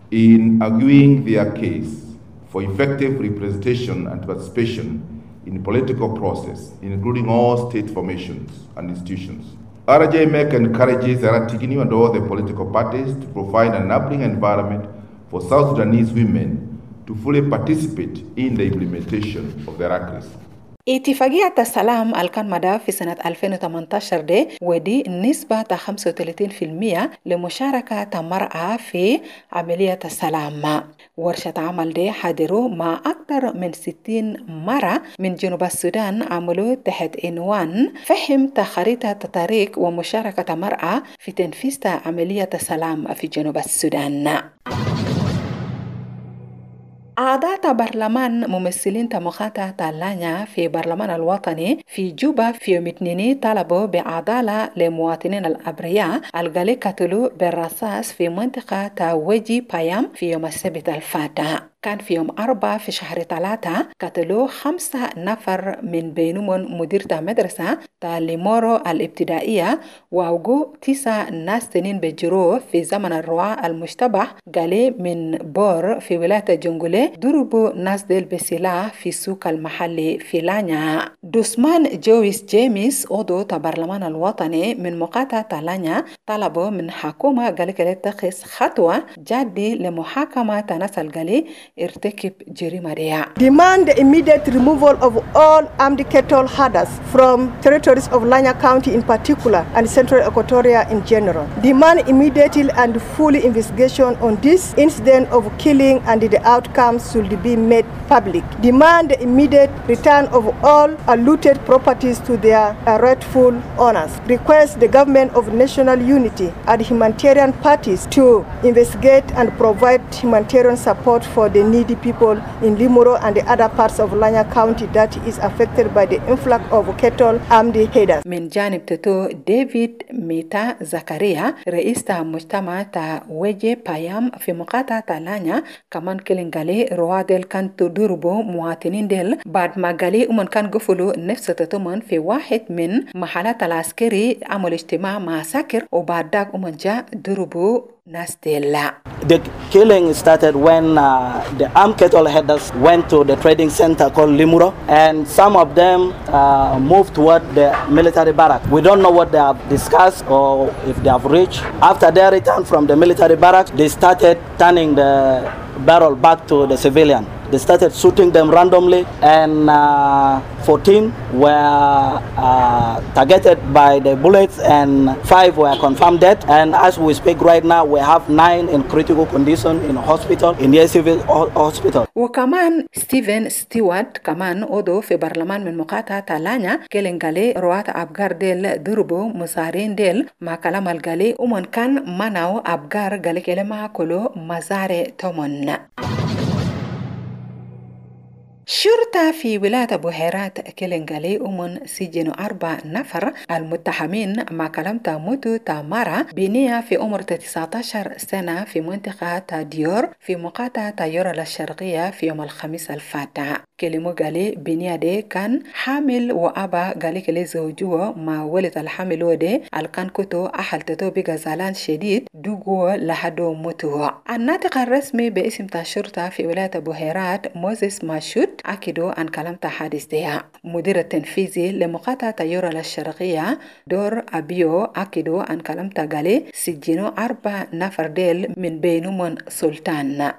in arguing their case for effective representation and participation in the political process, including all state formations and institutions. R J M E C encourages the Aratigini and all the political parties to provide an enabling environment for South Sudanese women to fully participate in the implementation of their activities. اتفاقية السلام الكان مدى في سنة ألفين وثمانية عشر دي ودي نسبة خمسة وثلاثين بالمئة لمشاركة المرأة في عملية السلام. ورشة عمل دي حضروا مع أكثر من ستين مرة من جنوب السودان عملوا تحت عنوان فهم خريطة الطريق ومشاركة المرأة في تنفيذ عملية السلام في جنوب السودان. أعضاء برلمان ممثلين تمخاطة تالانيا في برلمان الوطني في جوبا في يوم اثنين طلبوا بعدالة لمواطنين الأبرياء الذين قتلوا بالرصاص في منطقة تاوجي بايام في يوم السبت الفاتح. كان في يوم أربعة في شهر ثلاثة قتلوا خمسة نفر من بينهم مديرة مدرسة تاليمورو الابتدائية وأوجو تسعة ناس تنين بجروح في زمن الرواء المشتبه قالي من بور في ولاية جنجولي ضربوا ناس ديل بسلاح في السوق المحلي في لانيا. دوسمان جويس جيمس عضو البرلمان الوطني من مقاطعة لانيا طلبوا من حكومة قالي قالي تتخذ خطوة جادة لمحاكمة ناس القالي ارتكب جريمة رياء. Demand the immediate removal of all armed cattle herders from territories of Lanya County in particular and Central Equatoria in general. Demand immediately and full investigation on this incident of killing and the outcomes should be made public. Demand the immediate return of all looted properties to their rightful owners. Request the government of national unity and humanitarian parties to investigate and provide humanitarian support for the needy people in Limuru and the other parts of Lanya County that is affected by the influx of cattle armed herders. من جانب تتو ديفيد ميتا زكريا رئيس مجتمع وجي بايام في مقاطعة لانيا كمان كلينغالي روادل كان تدربوا مواطنين ديل بعد ما قالي ومن كان قفلوا نفس تتمن في واحد من محلات العسكري عمل اجتماع مع ساكر وبعد ذاك ومن جاء دربوا ناس ديل. The killing started when uh, the armed cattle herders went to the trading center called Limuro, and some of them uh, moved toward the military barrack. We don't know what they have discussed or if they have reached. After their return from the military barracks, they started turning the barrel back to the civilian. They started shooting them randomly, and uh, fourteen were uh, targeted by the bullets and five were confirmed dead. And as we speak right now, we have nine in critical condition in hospital, in the civil hospital. وكمان ستيفن ستيوارت كمان عضو في برلمان من مقاطعة لانيا كلينغالي روات أبغار ديل ضربوا مسارين ديل مع كلام الغالي ومن كان منعوا أبغار غالي كلمة كله مزاري تومن. شرطة في ولاية بوهيرات كلينغالي ومن سجنوا أربع نفر المتهمين مع كلام موتو تامارا بنية في عمر تسعة عشر سنة في منطقة ديور في مقاطعة يورا الشرقية في يوم الخميس الفاتح. كلمة قالي بنية دي كان حامل وأبا قالي كلي زوجوه مع ولد الحامل ودي الكان كتو أحل تتو بغزالان شديد دوغو لحدو موتو. الناطق الرسمي باسم الشرطة في ولاية بوهيرات موزيس ماشود أكدوا عن كلام حادث ديها. مدير التنفيذي لمقاطعة يورا الشرقية دور أبيو أكدوا عن كلام قالي سجنوا أربع نفر ديل من بينهم سلطان.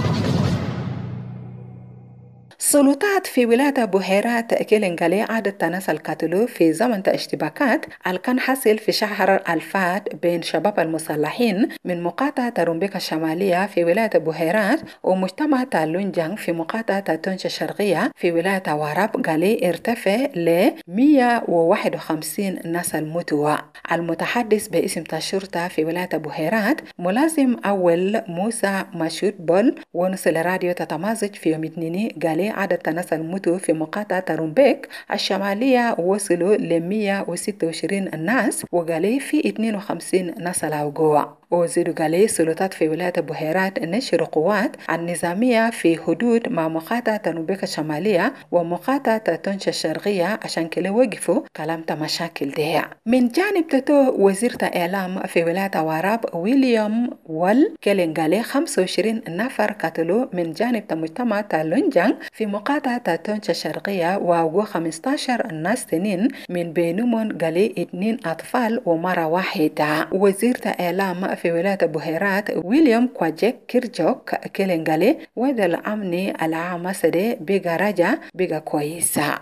سلطات في ولاية بوهيرات كلينغالي عادت ناس القتلوا في زمن اشتباكات الكان حصل في شهر الفات بين شباب المسلحين من مقاطعة رومبيكا الشمالية في ولاية بوهيرات ومجتمع تالونجان في مقاطعة تونشا الشرقية في ولاية واراب قالي ارتفع ل مئة وواحد وخمسين ناس الموتوا. المتحدث باسم الشرطة في ولاية بوهيرات ملازم أول موسى ماشود بول ونصل راديو تتمازج في يوم اثنين قالي عدد الناس الموتوا في مقاطعة رومبيك الشمالية وصلوا ل مئة وستة وعشرين ناس وقالي في اثنين وخمسين ناس الأوجوع. وزيدوا قالي سلطات في ولاية بحيرات نشر قوات النظامية في حدود مع مقاطعة تنوبيك الشمالية ومقاطعة تونشا الشرقية عشان كده وقفوا كلام مشاكل دي. من جانب تتو وزير إعلام في ولاية واراب ويليام وال كيلين قالي خمسة وعشرين نفر قتلوا من جانب مجتمع تالونجان في مقاطعة تونشا الشرقية وهو خمسة عشر ناس تنين من بينهم قالي اثنين أطفال ومرة واحدة. وزير إعلام في ولاية بحيرات ويليام كواجيك كيرجوك كيلين قالي وذا الأمن العام سدي بيغا رجا بيغا كويسة.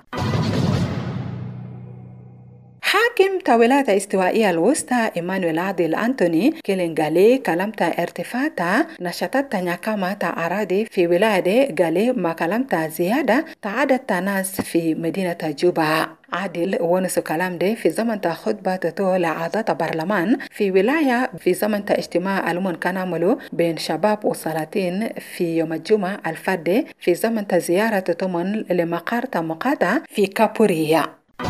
حاكم تولات استوائية الوسطى إيمانويل عادل أنتوني كيلين قالي كلامتا ارتفاعتا نشاطات تنياكاما أراضي في ولاية قالي ما كلامتا زيادة تعدد ناس في مدينة جوبا. عادل ونسو كلام ده في زمن تا خطبة تتو لأعضاء برلمان في ولاية في زمن تا اجتماع ألمون كان عملو بين شباب وسلاطين في يوم الجمعة الفادي في زمن تا زيارة تتمن لمقر تا مقاطعة في كابوريا.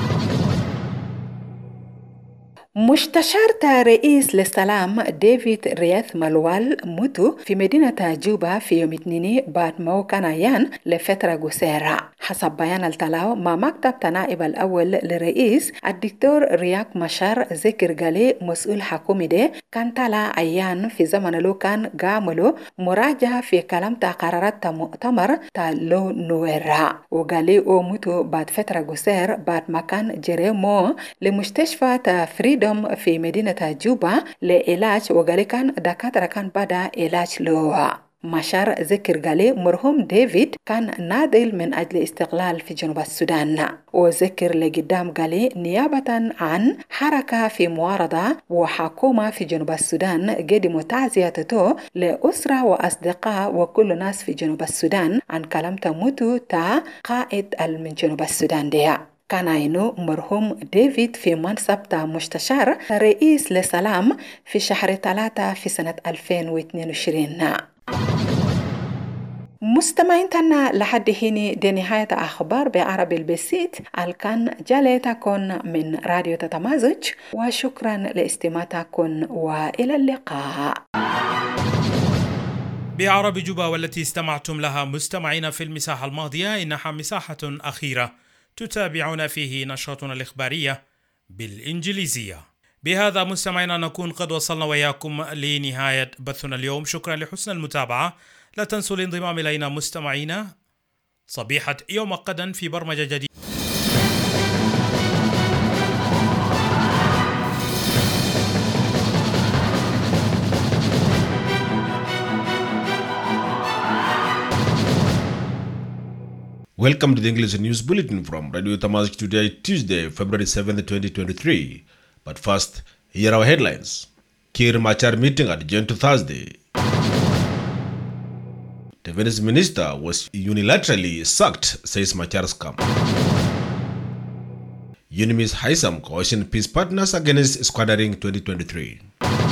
مستشار رئيس للسلام ديفيد رياث مالوال موتو في مدينة جوبا في يوم اثنين بعد ما كان يان لفترة قصيرة. حسب بيان التلاو مع مكتب تنائب الأول للرئيس الدكتور رياك مشار ذكر قالي مسؤول حكومي ده كان تلا أيان في زمن لو كان قاملو مراجعة في كلام تقرارات مؤتمر تالو نويرا وقالي او موتو بعد فترة قصير بعد ما كان جريمو لمستشفى تفريدوم في مدينة جوبا لعلاج وقالي كان دكاترة كان بدا علاج له. مشار ذكر قالي مرحوم ديفيد كان ناضل من أجل استقلال في جنوب السودان وذكر لقدام قالي نيابة عن حركة في معارضة وحكومة في جنوب السودان قدموا تعزيته لأسرة وأصدقاء وكل ناس في جنوب السودان عن كلام تموتو تا قائد من جنوب السودان دي. كان عينو مرحوم ديفيد في منصب مستشار رئيس للسلام في شهر ثلاثة في سنة ألفين واثنين وعشرين. مستمعين تنا لحد هنا دي نهاية أخبار بعربي البسيط الكان جاليتكم من راديو تتمازج وشكرا لاستماعتكم وإلى اللقاء. بعرب جوبا والتي استمعتم لها مستمعين في المساحة الماضية إنها مساحة أخيرة تتابعون فيه نشرتنا الإخبارية بالإنجليزية. بهذا مستمعينا نكون قد وصلنا وياكم لنهاية بثنا اليوم. شكرا لحسن المتابعة. لا تنسوا الانضمام إلينا مستمعينا صبيحة يوم غدا في برمجة جديدة. Welcome to the English News Bulletin from Radio Tamazic today, Tuesday, February seventh, twenty twenty-three. But first, here are our headlines. Kir Machar meeting adjourned to Thursday. The Venice minister was unilaterally sacked, says Machar's camp. Unimis Haisam cautioned peace partners against squandering twenty twenty-three.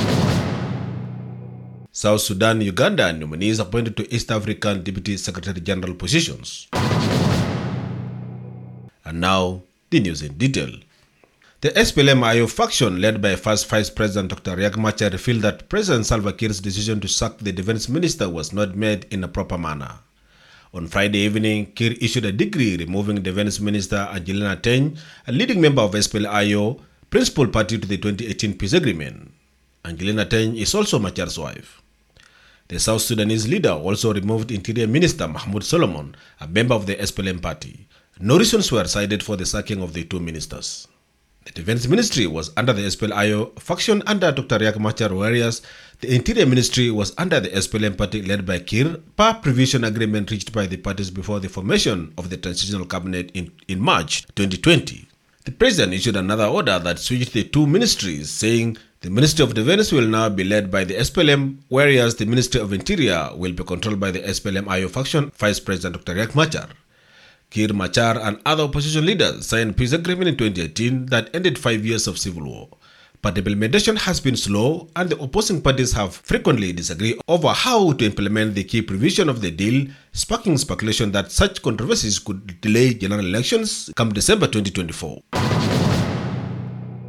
South Sudan, Uganda nominees appointed to East African Deputy Secretary General positions. And now, the news in detail. The S P L M I O faction led by first Vice President Doctor Riek Machar revealed that President Salva Kiir's decision to sack the defense minister was not made in a proper manner. On Friday evening, Kiir issued a decree removing Defense Minister Angelina Teny, a leading member of S P L I O, principal party to the twenty eighteen peace agreement. Angelina Teny is also Machar's wife. The South Sudanese leader also removed Interior Minister Mahmoud Solomon, a member of the S P L M party. No reasons were cited for the sacking of the two ministers. The Defense Ministry was under the S P L I O faction under Doctor Riek Machar, whereas the Interior Ministry was under the S P L M party led by Kiir, per provision agreement reached by the parties before the formation of the transitional cabinet in, in March twenty twenty. The President issued another order that switched the two ministries, saying the Ministry of Defense will now be led by the S P L M, whereas the Ministry of Interior will be controlled by the S P L M I O faction Vice President Doctor Riek Machar. Kiir, Machar and other opposition leaders signed peace agreement in twenty eighteen that ended five years of civil war. But implementation has been slow and the opposing parties have frequently disagreed over how to implement the key provision of the deal, sparking speculation that such controversies could delay general elections come December twenty twenty-four.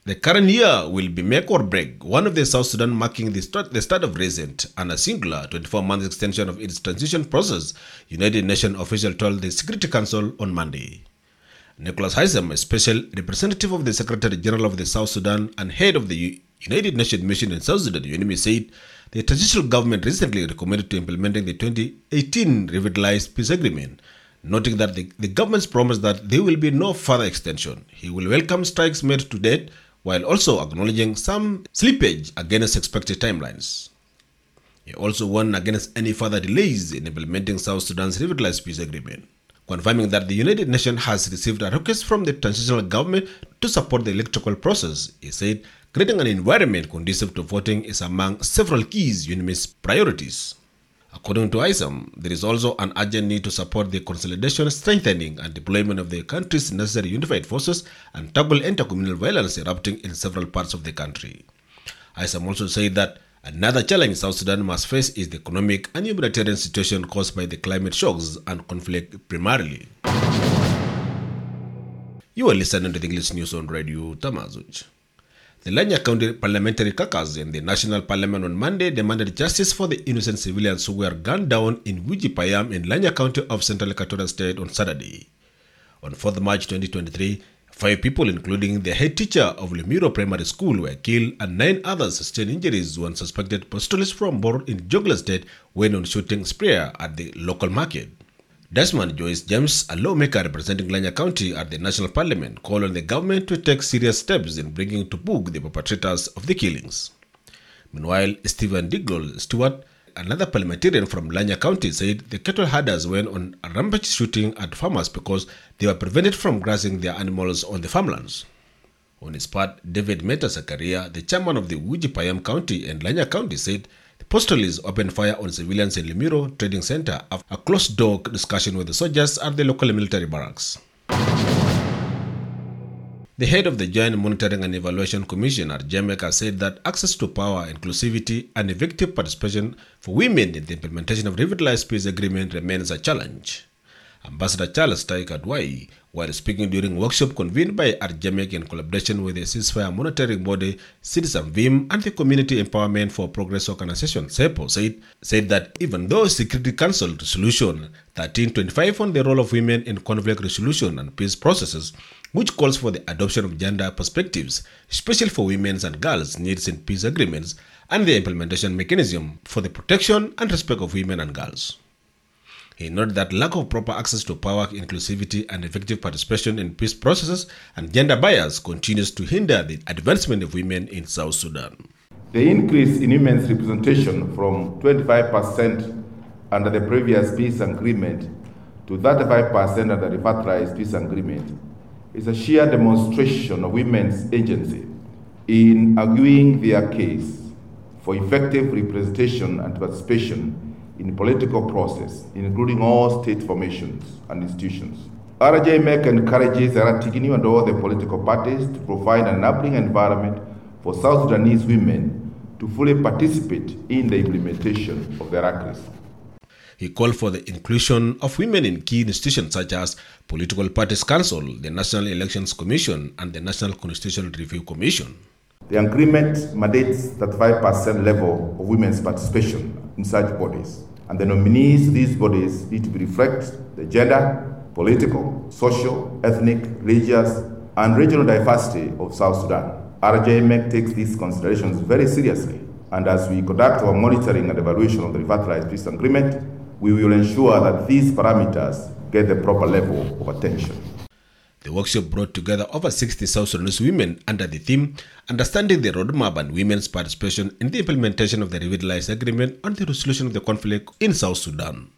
The current year will be make or break, one of the South Sudan marking the start, the start of recent and a singular twenty-four month extension of its transition process, United Nations official told the Security Council on Monday. Nicholas Haysom, a special representative of the Secretary General of the South Sudan and head of the United Nations mission in South Sudan, UNMISS, said the transitional government recently recommitted to implementing the twenty eighteen revitalized peace agreement, noting that the, the government's promise that there will be no further extension. He will welcome strikes made to date, while also acknowledging some slippage against expected timelines. He also warned against any further delays in implementing South Sudan's revitalized peace agreement, confirming that the United Nations has received a request from the transitional government to support the electoral process. He said creating an environment conducive to voting is among several keys UNMISS priorities. According to Haysom, there is also an urgent need to support the consolidation, strengthening, and deployment of the country's necessary unified forces and tackle intercommunal violence erupting in several parts of the country. Haysom also said that another challenge South Sudan must face is the economic and humanitarian situation caused by the climate shocks and conflict primarily. You are listening to the English News on Radio Tamazuch. The Lanya County Parliamentary Caucus in the National Parliament on Monday demanded justice for the innocent civilians who were gunned down in Wujipayam in Lanya County of Central Equatoria State on Saturday. On fourth March twenty twenty-three, five people, including the head teacher of Lemiro Primary School, were killed and nine others sustained injuries when suspected postulates from Bor in Jonglei State went on shooting spree at the local market. Desmond Joyce James, a lawmaker representing Lanya County at the National Parliament, called on the government to take serious steps in bringing to book the perpetrators of the killings. Meanwhile, Stephen Diglol Stewart, another parliamentarian from Lanya County, said the cattle herders went on a rampage shooting at farmers because they were prevented from grazing their animals on the farmlands. On his part, David Meta Zakaria, the chairman of the Wujipayam County and Lanya County, said the postulates opened fire on civilians in Lemiro Trading Center after a closed-door discussion with the soldiers at the local military barracks. The head of the Joint Monitoring and Evaluation Commission at Jamaica said that access to power, inclusivity, and effective participation for women in the implementation of revitalized peace agreement remains a challenge. Ambassador Charles Taik Adwai, while speaking during a workshop convened by Arjamek in collaboration with the ceasefire monitoring body Citizen Vim and the Community Empowerment for Progress Organization CEPO, said, said that even though Security Council Resolution thirteen twenty-five on the role of women in conflict resolution and peace processes, which calls for the adoption of gender perspectives, especially for women's and girls' needs in peace agreements, and the implementation mechanism for the protection and respect of women and girls. He noted that lack of proper access to power, inclusivity, and effective participation in peace processes and gender bias continues to hinder the advancement of women in South Sudan. The increase in women's representation from twenty-five percent under the previous peace agreement to thirty-five percent under the revitalized peace agreement is a sheer demonstration of women's agency in arguing their case for effective representation and participation in the political process, including all state formations and institutions. R J M E C encourages the Aratigini and all the political parties to provide an enabling environment for South Sudanese women to fully participate in the implementation of their activities. He called for the inclusion of women in key institutions such as Political Parties Council, the National Elections Commission, and the National Constitutional Review Commission. The agreement mandates thirty-five percent level of women's participation in such bodies, and the nominees to these bodies need to reflect the gender, political, social, ethnic, religious, and regional diversity of South Sudan. R J M E C takes these considerations very seriously, and as we conduct our monitoring and evaluation of the revitalized peace agreement, we will ensure that these parameters get the proper level of attention. The workshop brought together over sixty South Sudanese women under the theme Understanding the Roadmap and Women's Participation in the Implementation of the Revitalized Agreement on the Resolution of the Conflict in South Sudan.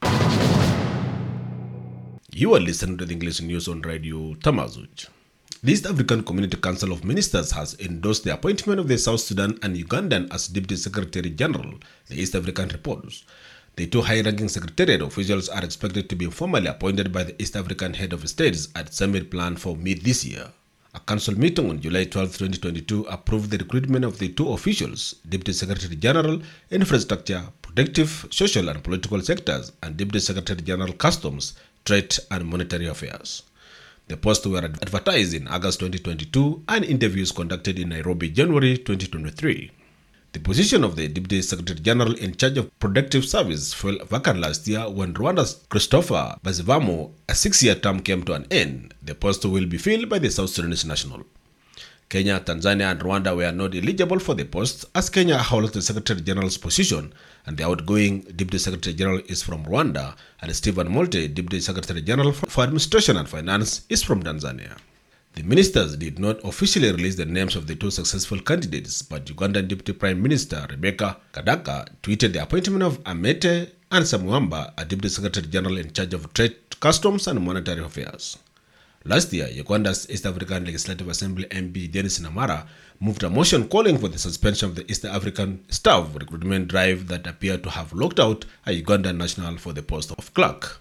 You are listening to the English News on Radio Tamazuch. The East African Community Council of Ministers has endorsed the appointment of the South Sudan and Ugandan as Deputy Secretary General, the East African reports. The two high-ranking secretariat officials are expected to be formally appointed by the East African Head of States at summit planned for mid this year. A council meeting on July twelfth, twenty twenty-two approved the recruitment of the two officials, Deputy Secretary General, Infrastructure, Protective, Social and Political Sectors, and Deputy Secretary General, Customs, Trade and Monetary Affairs. The posts were advertised in August twenty twenty-two and interviews conducted in Nairobi January twenty twenty-three. The position of the Deputy Secretary General in charge of productive service fell vacant last year when Rwanda's Christopher Bazivamo, a six-year term, came to an end. The post will be filled by the South Sudanese national. Kenya, Tanzania, and Rwanda were not eligible for the post as Kenya holds the Secretary General's position and the outgoing Deputy Secretary General is from Rwanda, and Stephen Molte, Deputy Secretary General for Administration and Finance, is from Tanzania. The ministers did not officially release the names of the two successful candidates, but Ugandan Deputy Prime Minister Rebecca Kadaga tweeted the appointment of Amete and Samuamba, a Deputy Secretary General in charge of Trade, Customs and Monetary Affairs. Last year, Uganda's East African Legislative Assembly M P Dennis Namara moved a motion calling for the suspension of the East African staff recruitment drive that appeared to have locked out a Ugandan national for the post of clerk.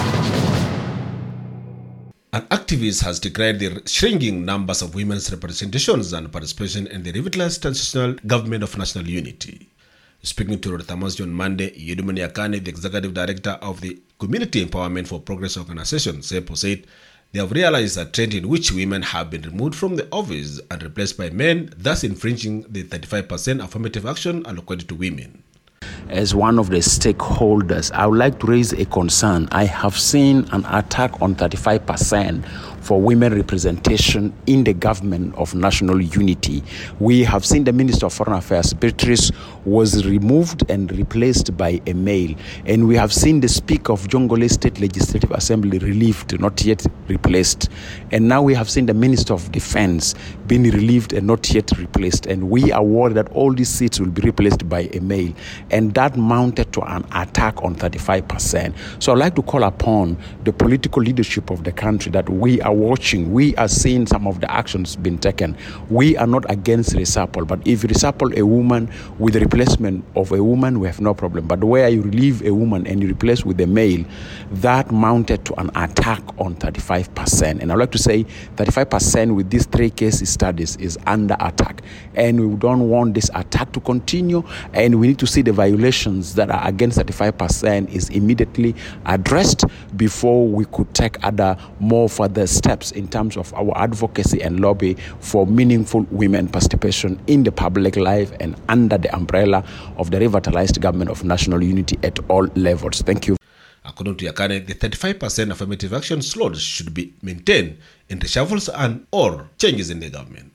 An activist has decried the shrinking numbers of women's representations and participation in the revitalized transitional government of national unity. Speaking to Rotamazi on Monday, Yedumani Akane, the executive director of the Community Empowerment for Progress organization, SEPO, said they have realized a trend in which women have been removed from the office and replaced by men, thus infringing the thirty-five percent affirmative action allocated to women. As one of the stakeholders, I would like to raise a concern. I have seen an attack on thirty-five percent for women representation in the government of national unity. We have seen the Minister of Foreign Affairs, Beatrice, was removed and replaced by a male. And we have seen the Speaker of Jongole State Legislative Assembly relieved, not yet replaced. And now we have seen the Minister of Defense being relieved and not yet replaced. And we are worried that all these seats will be replaced by a male. And that mounted to an attack on thirty-five percent. So I'd like to call upon the political leadership of the country that we are watching. We are seeing some of the actions being taken. We are not against reshuffle, but if you reshuffle a woman with the replacement of a woman, we have no problem. But where you relieve a woman and you replace with a male, that mounted to an attack on thirty-five percent. And I'd like to say thirty-five percent with these three case studies is under attack. And we don't want this attack to continue, and we need to see the violations that are against thirty-five percent is immediately addressed before we could take other more further steps in terms of our advocacy and lobby for meaningful women participation in the public life and under the umbrella of the revitalized government of national unity at all levels. Thank you. According to Yakane, the thirty-five percent affirmative action slot should be maintained in reshuffles and or changes in the government.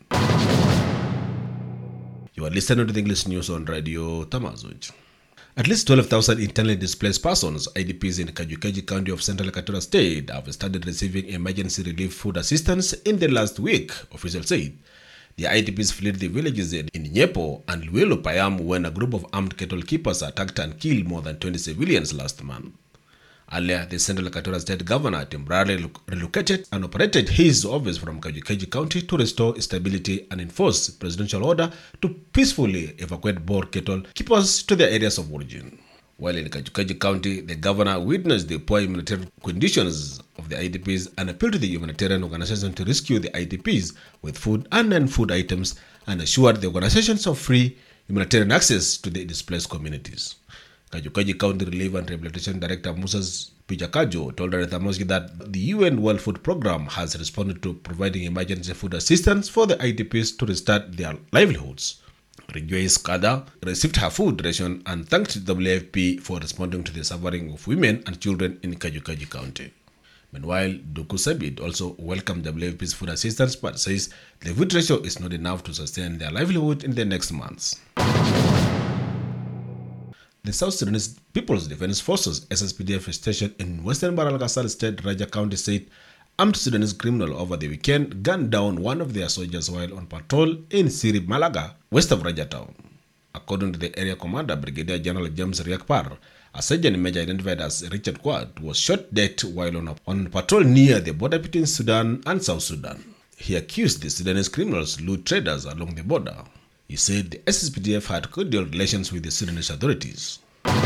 You are listening to the English news on Radio Tamazuj. At least twelve thousand internally displaced persons, I D Ps in Kajukeji County of Central Equatorial State, have started receiving emergency relief food assistance in the last week, officials said. The I D Ps fled the villages in Nyepo and Luelo Payam when a group of armed cattle keepers attacked and killed more than twenty civilians last month. Earlier, the Central Equatorial State Governor temporarily relocated and operated his office from Kajukeji County to restore stability and enforce presidential order to peacefully evacuate Boer cattle keepers to their areas of origin. While in Kajukeji County, the governor witnessed the poor humanitarian conditions of the I D Ps and appealed to the humanitarian organization to rescue the I D Ps with food and non-food items and assured the organizations of free humanitarian access to the displaced communities. Kajukeji County Relief and Rehabilitation Director Moses Pijakajo told Retamoski that the U N World Food Programme has responded to providing emergency food assistance for the I D Ps to restart their livelihoods. Rejoice Kada received her food ration and thanked the W F P for responding to the suffering of women and children in Kajukeji County. Meanwhile, Duku Sabit also welcomed W F P's food assistance but says the food ratio is not enough to sustain their livelihood in the next months. The South Sudanese People's Defense Forces S S P D F station in Western Bahr el Ghazal State, Raja County, said armed Sudanese criminals over the weekend gunned down one of their soldiers while on patrol in Sirib Malaga, west of Raja Town. According to the area commander, Brigadier General James Riakpar, a sergeant major identified as Richard Quad was shot dead while on, a, on patrol near the border between Sudan and South Sudan. He accused the Sudanese criminals loot traders along the border. He said the S S P D F had cordial relations with the Sudanese authorities.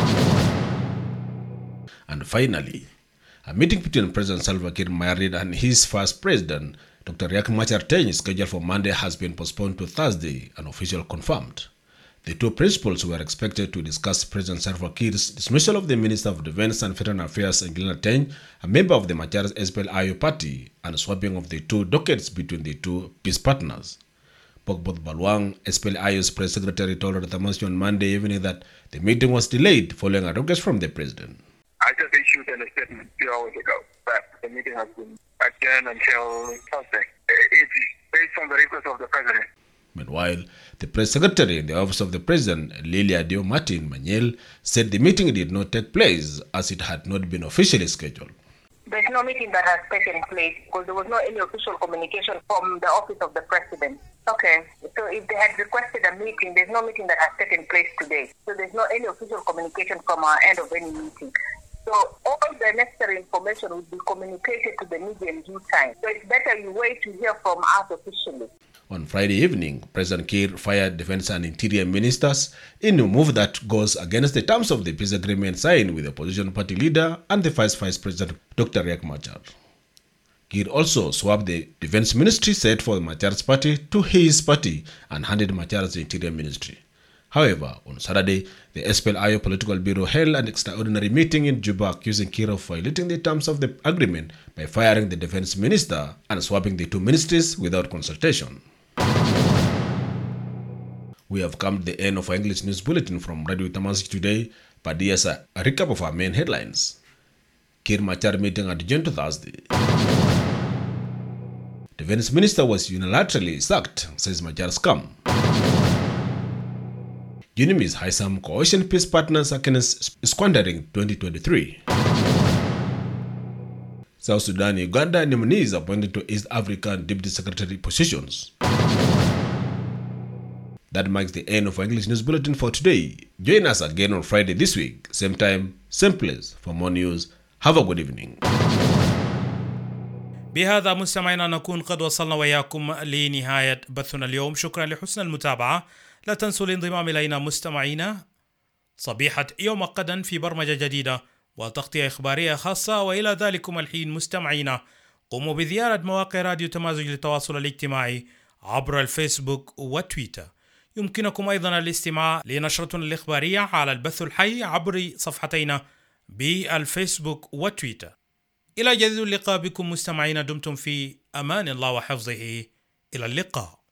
And finally, a meeting between President Salva Kiir Mayardit and his first president, Doctor Riek Machar, scheduled for Monday, has been postponed to Thursday, an official confirmed. The two principals were expected to discuss President Salva Kiir's dismissal of the Minister of Defense and Veteran Affairs, Angelina Teny, a member of the Machar's S P L I O party, and swapping of the two dockets between the two peace partners. Pokboth Balwang, S P L I O's press secretary, told Ratamansi on Monday evening that the meeting was delayed following a request from the president. I just issued a statement a few hours ago that the meeting has been adjourned until Thursday. It's based on the request of the president. Meanwhile, the press secretary in the office of the president, Lilia Dio Martin Manyel, said the meeting did not take place as it had not been officially scheduled. There's no meeting that has taken place because there was no any official communication from the office of the president. Okay, so if they had requested a meeting, there's no meeting that has taken place today. So there's no any official communication from our end of any meeting. So all the necessary information will be communicated to the media in due time. So it's better you wait to hear from us officially. On Friday evening, President Kiir fired Defense and Interior Ministers in a move that goes against the terms of the peace agreement signed with the opposition party leader and the Vice Vice President Doctor Riek Machar. Kiir also swapped the Defense Ministry set for Machar's party to his party and handed Machar's Interior Ministry. However, on Saturday, the S P L I O Political Bureau held an extraordinary meeting in Juba accusing Kiir of violating the terms of the agreement by firing the Defense Minister and swapping the two ministries without consultation. We have come to the end of our English News Bulletin from Radio Tamazight today, but here's a, a recap of our main headlines. Kiir Machar meeting adjourned to Thursday. Defense Minister was unilaterally sacked, says Machar's camp. UNIMIS high some coalition peace partners against squandering twenty twenty-three. South Sudan, Uganda, and nominees appointed to East African Deputy Secretary positions. That marks the end of our English News Bulletin for today. Join us again on Friday this week, same time, same place. For more news, have a good evening. بهذا مستمعينا نكون قد وصلنا وإياكم لنهاية بثنا اليوم. شكرا لحسن المتابعة. لا تنسوا الانضمام إلينا مستمعينا صبيحة يوم غدا في برمجة جديدة وتغطية إخبارية خاصة. وإلى ذلكم الحين مستمعينا قوموا بزيارة مواقع راديو تمازج للتواصل الاجتماعي عبر الفيسبوك وتويتر. يمكنكم أيضا الاستماع لنشرتنا الإخبارية على البث الحي عبر صفحتينا بالفيسبوك وتويتر. إلى جديد اللقاء بكم مستمعين، دمتم في أمان الله وحفظه. إلى اللقاء.